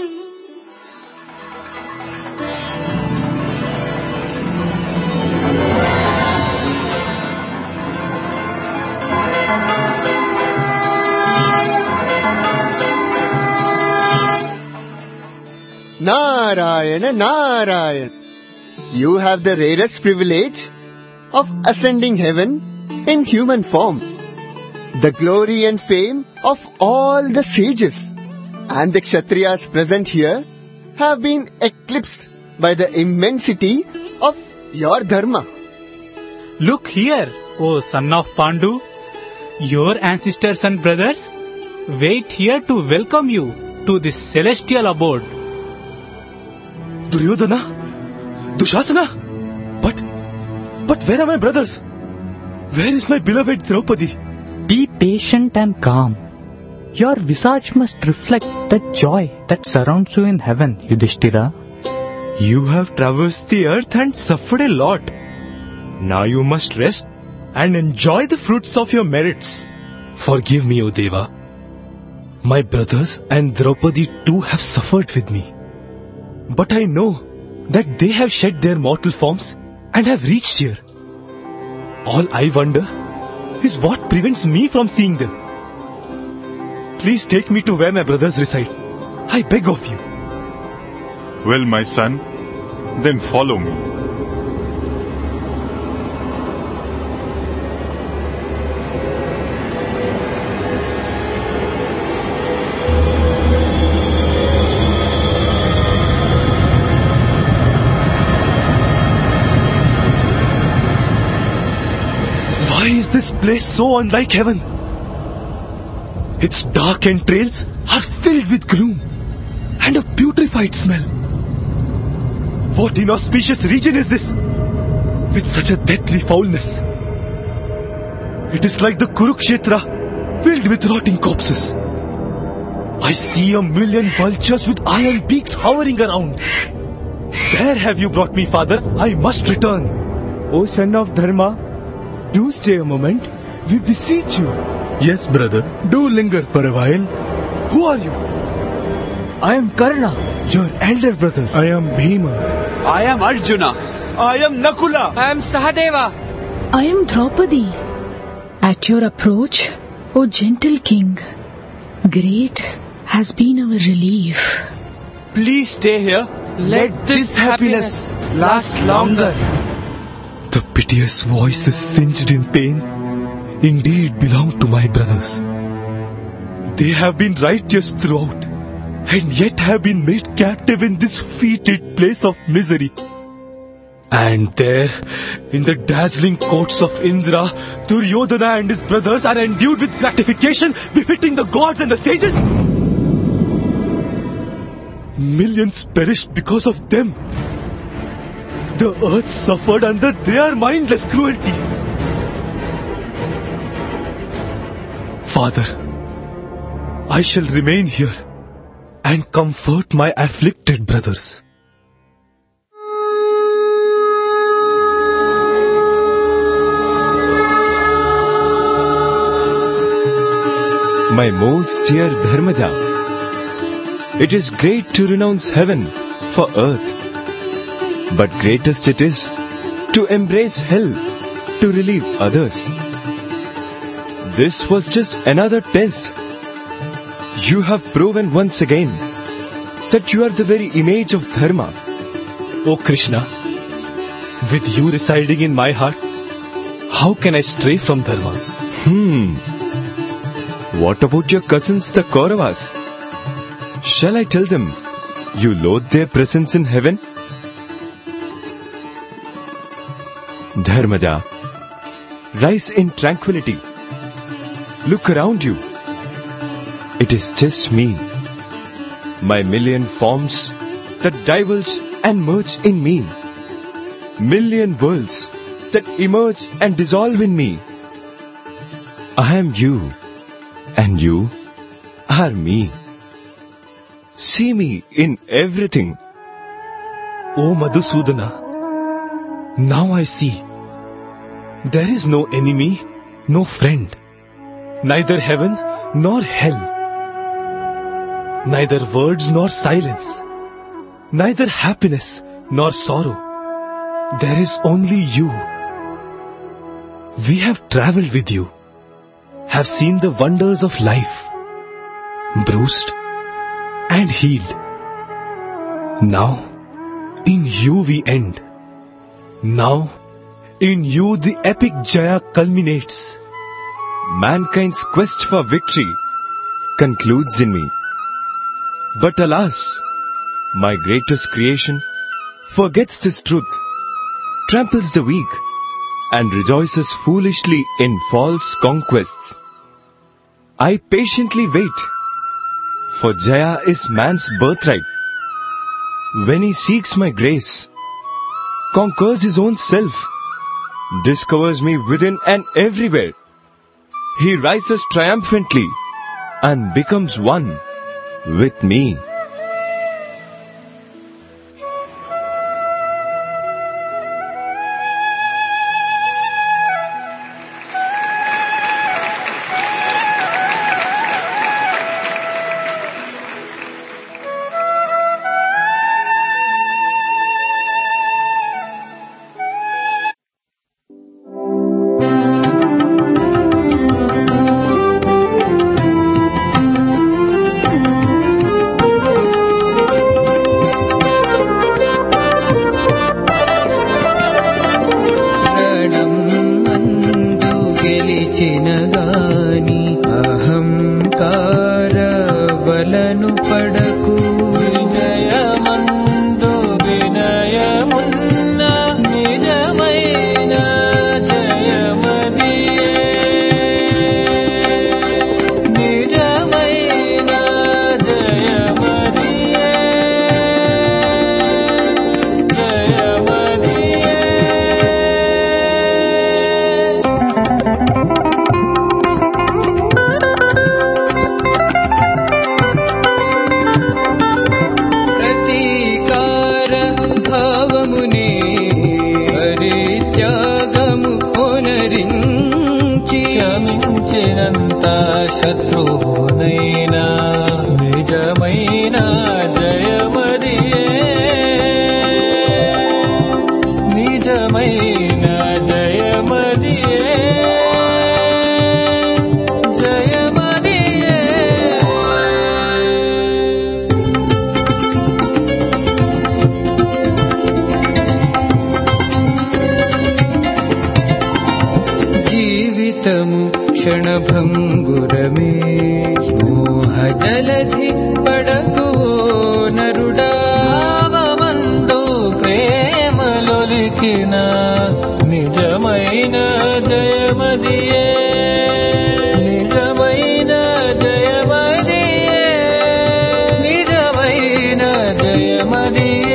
Narayana, Narayana. You have the rarest privilege of ascending heaven in human form. The glory and fame of all the sages and the Kshatriyas present here have been eclipsed by the immensity of your Dharma. Look here, O son of Pandu. Your ancestors and brothers wait here to welcome you to this celestial abode. Duryodhana? Dushasana? But where are my brothers? Where is my beloved Draupadi? Be patient and calm. Your visage must reflect the joy that surrounds you in heaven, Yudhishthira. You have traversed the earth and suffered a lot. Now you must rest and enjoy the fruits of your merits. Forgive me, O Deva. My brothers and Draupadi too have suffered with me. But I know that they have shed their mortal forms and have reached here. All I wonder is what prevents me from seeing them. Please take me to where my brothers reside. I beg of you. Well, my son, then follow me. Why is this place so unlike heaven? Its dark entrails are filled with gloom and a putrefied smell. What inauspicious region is this, with such a deathly foulness? It is like the Kurukshetra, filled with rotting corpses. I see 1,000,000 vultures with iron beaks hovering around. Where have you brought me, father? I must return. O son of Dharma, do stay a moment. We beseech you. Yes, brother. Do linger for a while. Who are you? I am Karna, your elder brother. I am Bhima. I am Arjuna. I am Nakula. I am Sahadeva. I am Draupadi. At your approach, O gentle king, great has been our relief. Please stay here. Let this happiness last longer. The piteous voices singed in pain indeed belong to my brothers. They have been righteous throughout, and yet have been made captive in this fated place of misery. And there, in the dazzling courts of Indra, Duryodhana and his brothers are endued with gratification befitting the gods and the sages. Millions perished because of them. The earth suffered under their mindless cruelty. Father, I shall remain here and comfort my afflicted brothers. My most dear Dharmaja, it is great to renounce heaven for earth, but greatest it is to embrace hell to relieve others. This was just another test. You have proven once again that you are the very image of Dharma. O Krishna, with you residing in my heart, how can I stray from Dharma? What about your cousins, the Kauravas? Shall I tell them you loathe their presence in heaven? Dharmaja, rise in tranquility. Look around you. It is just me, my million forms that divulge and merge in me, million worlds that emerge and dissolve in me. I am you, and you are me. See me in everything. O Madhusudana, now I see. There is no enemy, no friend. Neither heaven nor hell. Neither words nor silence. Neither happiness nor sorrow. There is only you. We have travelled with you, have seen the wonders of life, bruised and healed. Now, in you we end. Now, in you the epic Jaya culminates. Mankind's quest for victory concludes in me. But alas, my greatest creation forgets this truth, tramples the weak, and rejoices foolishly in false conquests. I patiently wait, for Jaya is man's birthright. When he seeks my grace, conquers his own self, discovers me within and everywhere, he rises triumphantly and becomes one with me. क्षणभङ्गुरमे मोहजलधि पडको नरुडा मन्दो प्रेमलोलिकिन निजमैन जयमदिये निजमैन जयमदिये निजमैन जयमदिये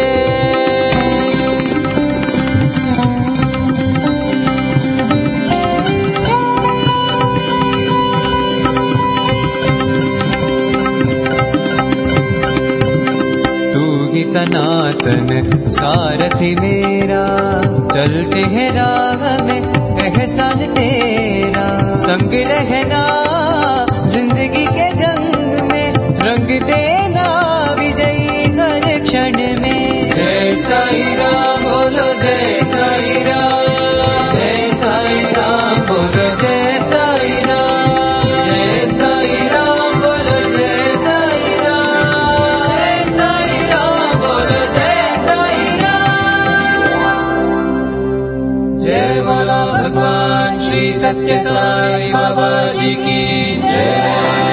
सनातन सारथी मेरा चलते हैं राह में एहसान तेरा संग रहना जिंदगी के जंग में रंग देना विजयी हर क्षण में जय साई राम बोलो जय साई राम जय साई राम बोलो जय साई राम जय साई राम बोलो जय साई सत्य साई बाबा जी की जय।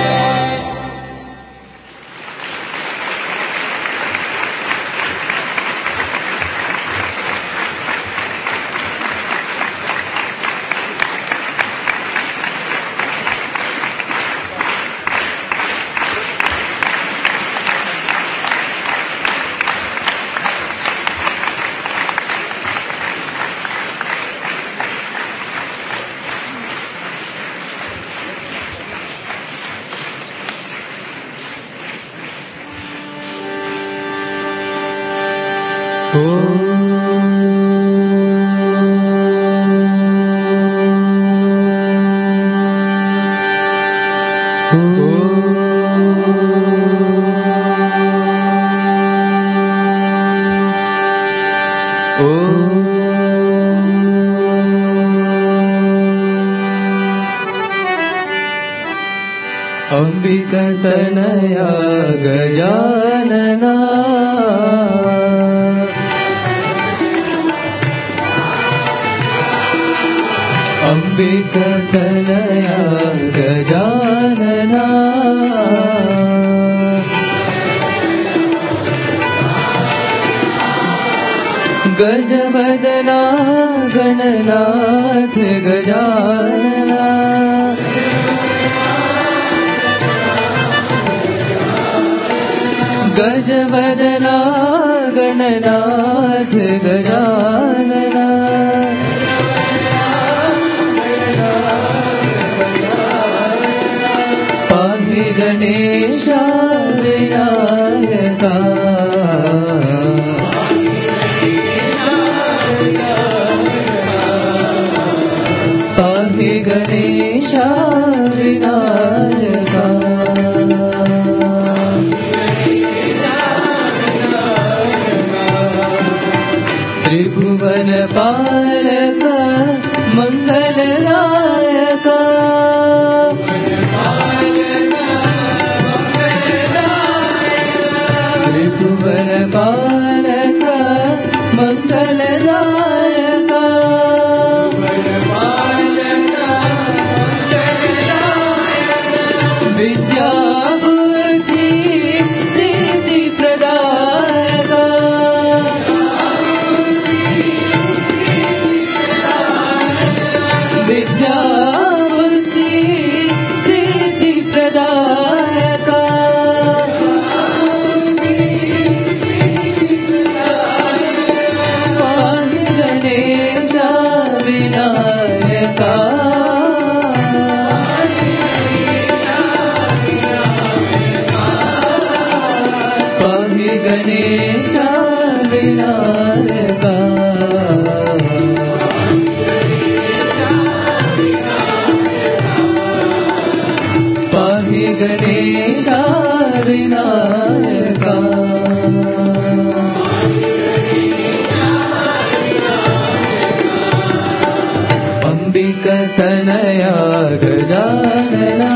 अंबिकतनया गजानना अंबिकतनया गजानना गजवदना गणनाथ गजानना गजवदना गणनाथ गजानना पाहि गणेशा विनायका पाहि गणेशा विनायका त्रिभुवन पालक मंगलनायक त्रिभुवन पालक मंगलनायक विद्या बुद्धि सिद्धि प्रदायक विद्या बुद्धि सिद्धि प्रदायक पाहि गणेशा विनायका पाहि गणेशा विनायका पाहि गणेशा विनायका अंबिकतनया गजानना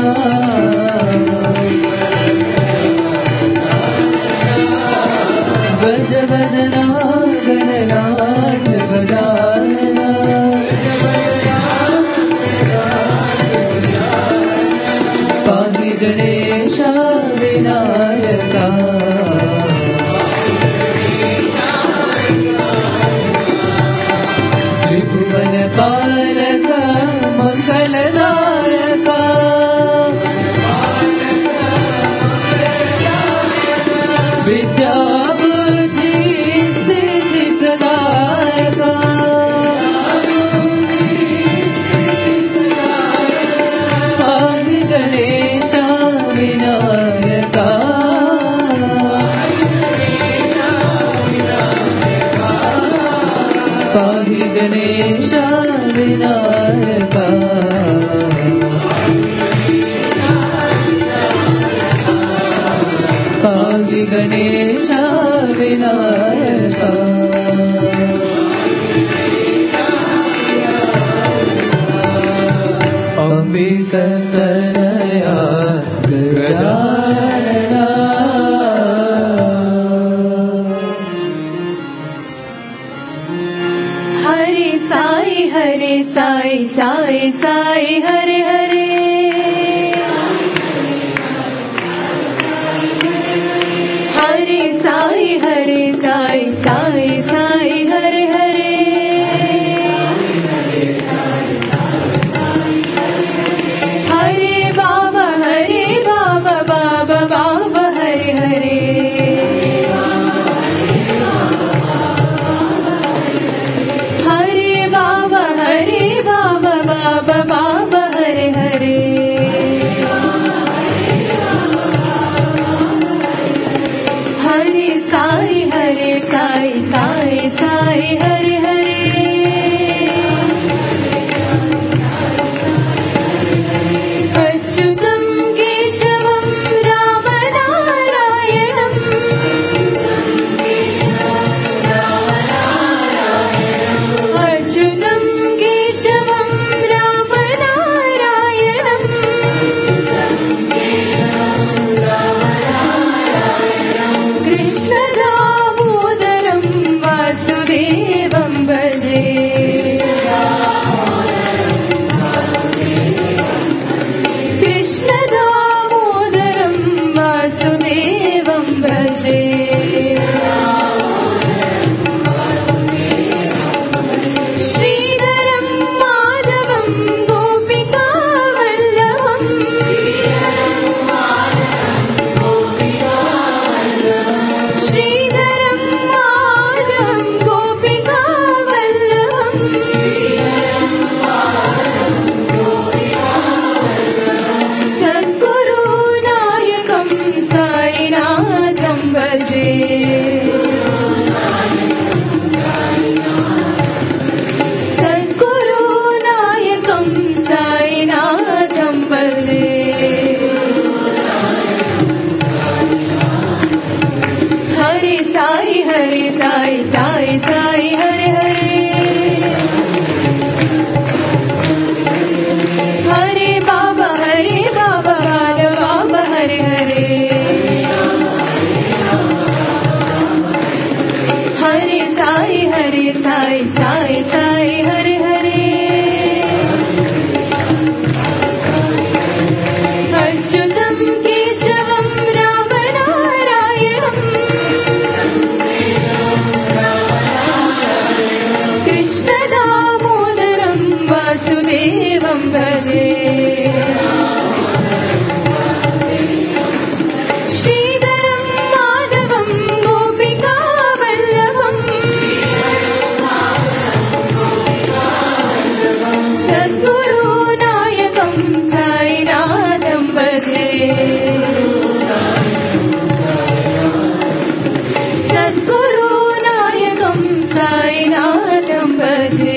गजवदना गणनाथ गजानना गणेश विनायका त्रिभुवन पालक मंगलदायका विद्या बुद्धि सिद्धि प्रदायका पाहि गणेश विनायका पाहि गणेश विनायका पाहि गणेश विनायका अम्बिकतनया गजानना हरे साई साई साई हरे हरे हरे साई साई साई हरे हरे हरे बाबा बाबा बाबा हरे हरे हरे बाबा बाबा बाबा हरे हरे हरे साई साई साई हरे हरे अच्युतं केशवं रामनारायणम् अच्युतं केशवं रामनारायणम् कृष्णदामोदरं वासुदेवं भजे कृष्णदामोदरं वासुदेवं भजे श्रीधरं माधवं गोपिकावल्लभम् श्रीधरं माधवं गोपिकावल्लभम् सद्गुरुनायकं साईनाथं भजे सद्गुरुनायकं साईनाथं भजे हरे साई साई साई हरे हरे हरे बाबा बाबा हरे हरे हरे साई साई साई हरे हरे अच्युतं केशवं रामनारायणम् कृष्णदामोदरं वासुदेवं भजे श्रीधरं माधवं गोपिकावल्लभम् सद्गुरुनायकं साईनाथं भजे सद्गुरुनायकं साईनाथं भजे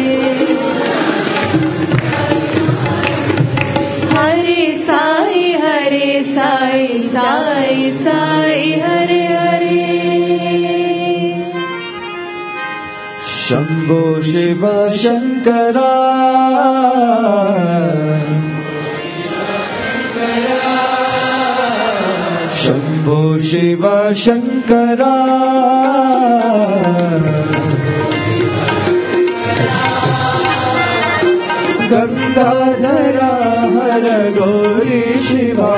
हरे साई साई साई हरे हरे शम्भो शिव शङ्करा शम्भो शिव शङ्करा गंगाधरा हर गौरी शिवा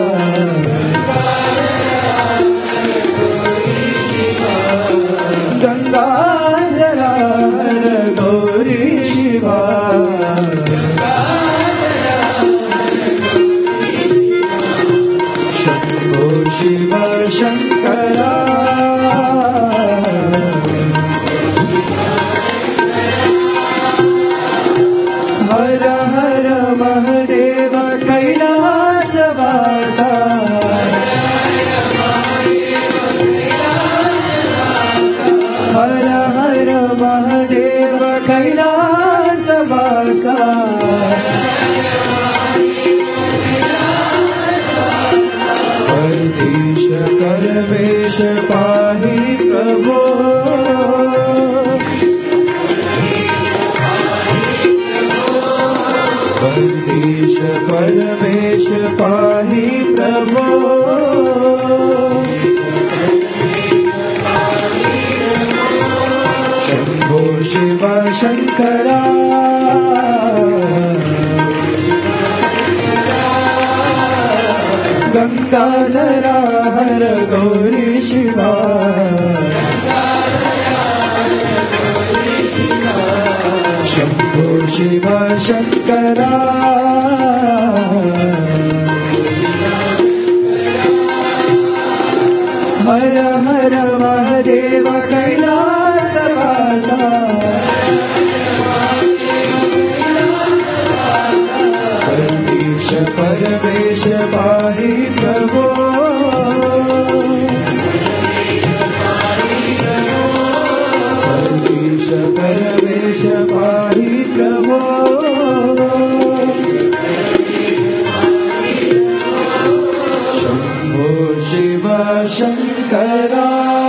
गंगाधरा हर गौरी शिवा शंभो शिव शंकरा हर हर महादेव कैलासवासा हर हर महादेव कैलासवासा परदेश परमेश पाहि प्रभो परदेश परमेश पाहि प्रभो शंभो शिव शंकरा गंगाधरा हर गौरी शिवा शंभो शिव शंकरा हर हर महादेव कैलासवासा परमेश परमेश पाहि प्रभो परमेश परमेश पाहि प्रभो शंभो शिव शंकरा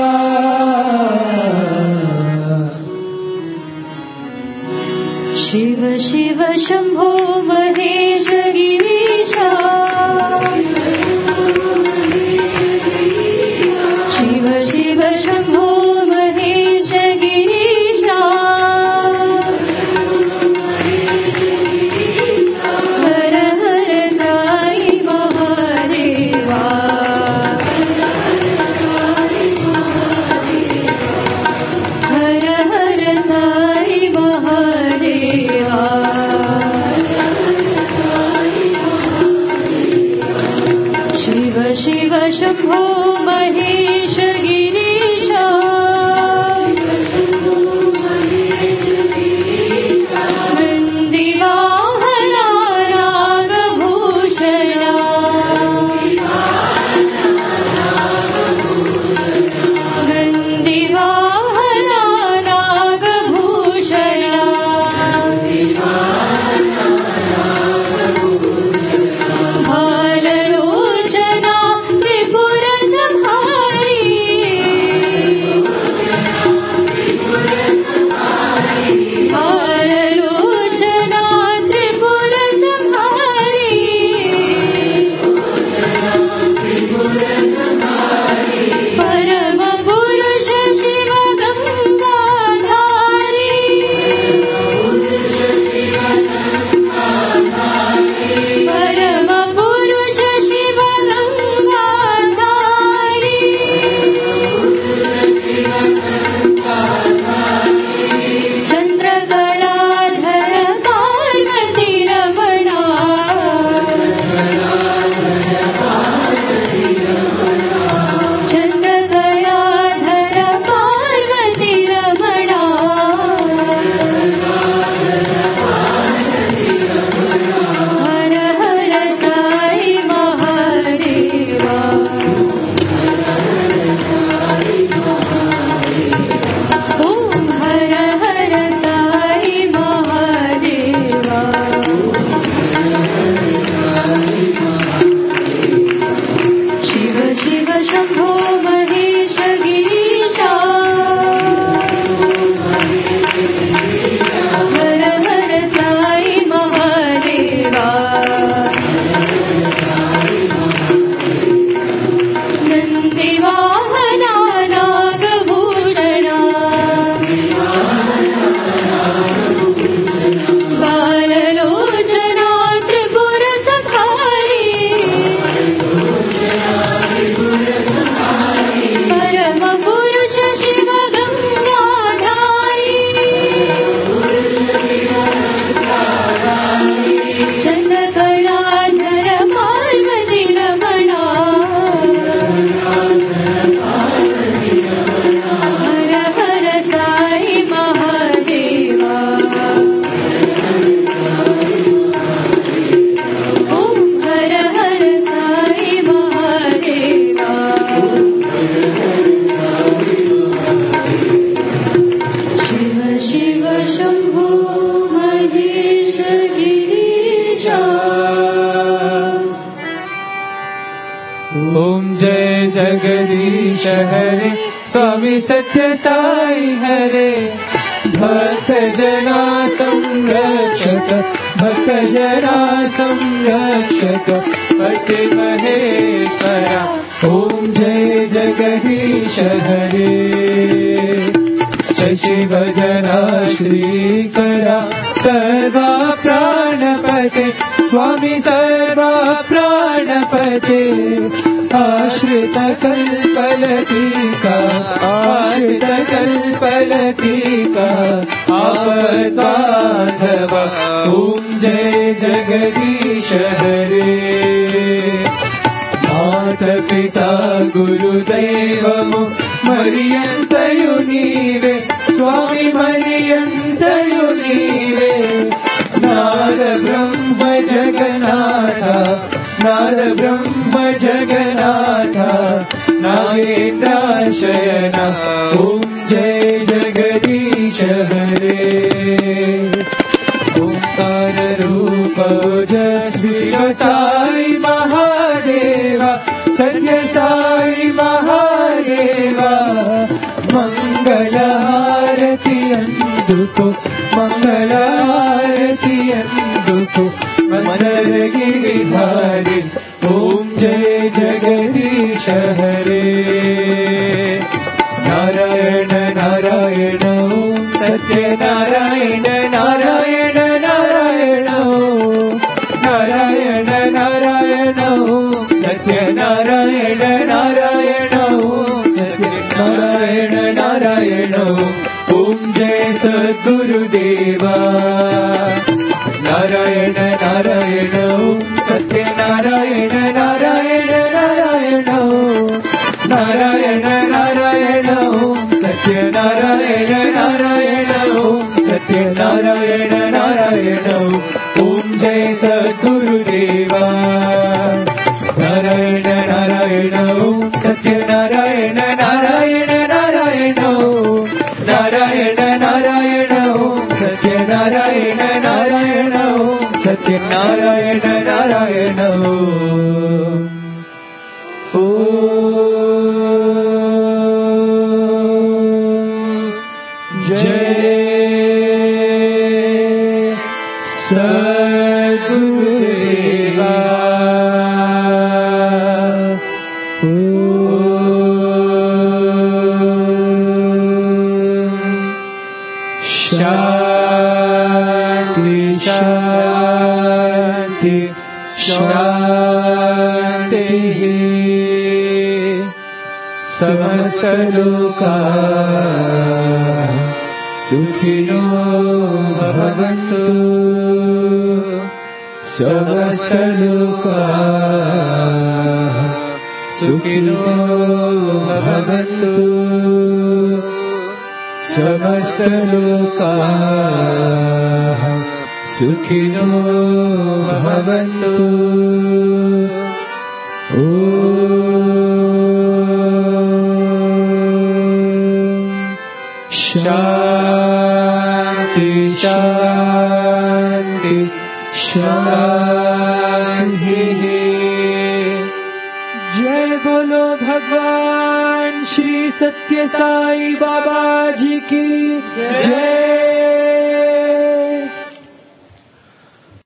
शिव शिव शंभो महेश गिरीशा शिव शिव शंभो महेश गिरीशा हर हर साई महादेवा हर हर साई महादेवा शिव शिव शंभो महेश गिरीशा नन्दिवाहना नागभूषणा नन्दिवाहना नागभूषणा भाललोचना त्रिपुरसुन्दरी ओम जय जगदीश हरे स्वामी सत्य साई हरे भक्त जना संरक्षक भक्त जना संरक्षक पति महेश्वरा ओम जय जगदीश हरे शशिवदना श्रीकरा सर्वा प्राणपते स्वामी सर्वा प्राणपते आश्रित कल्पलतिका आश्रित कल्पलतिका आपद्बान्धव ओम जय जगदीश हरे माता पिता गुरुदैवमु मरियन्तयु नीवे स्वामी मरियन्तयु नीवे नाद ब्रह्म जगन्नाथ नाद ब्रह्म जगन्नाथ नागेन्द्राशयन ओम जय जगदीश हरे ओंकार रूप ओजस्वी साई महादेवा सत्य साई महादेवा मंगल हारति अंदुको मंगल हारति अंदुको मंदर गिरिधारी ओम जय जगदीश हरे नारायण नारायण ओम सत्य नारायण नारायण नारायण ओम नारायण नारायण ओम सत्य नारायण नारायण ओम सत्य नारायण नारायण ओम जय सद्गुरुदेवा नारायण नारायण ओम सत्य नारायण नारायण नारायण ओम नारायण नारायण ओम सत्य नारायण नारायण ओम सत्य नारायण नारायण ओम जय सद्गुरुदेवा नारायण नारायण ओम सत्य नारायण नारायण नारायण ओम नारायण नारायण ओम सत्य नारायण नारायण ओम सत्य नारायण नारायण जय सद्गुरुदेवा शांति शांति शांति समस्त लोका सुखिनो भवन्तु समस्त लोका सुखिनो भवन्तु समस्त लोका सुखिनो भवन्तु शांति शांति शांति जय बोलो भगवान श्री सत्य साई बाबा जी की जय।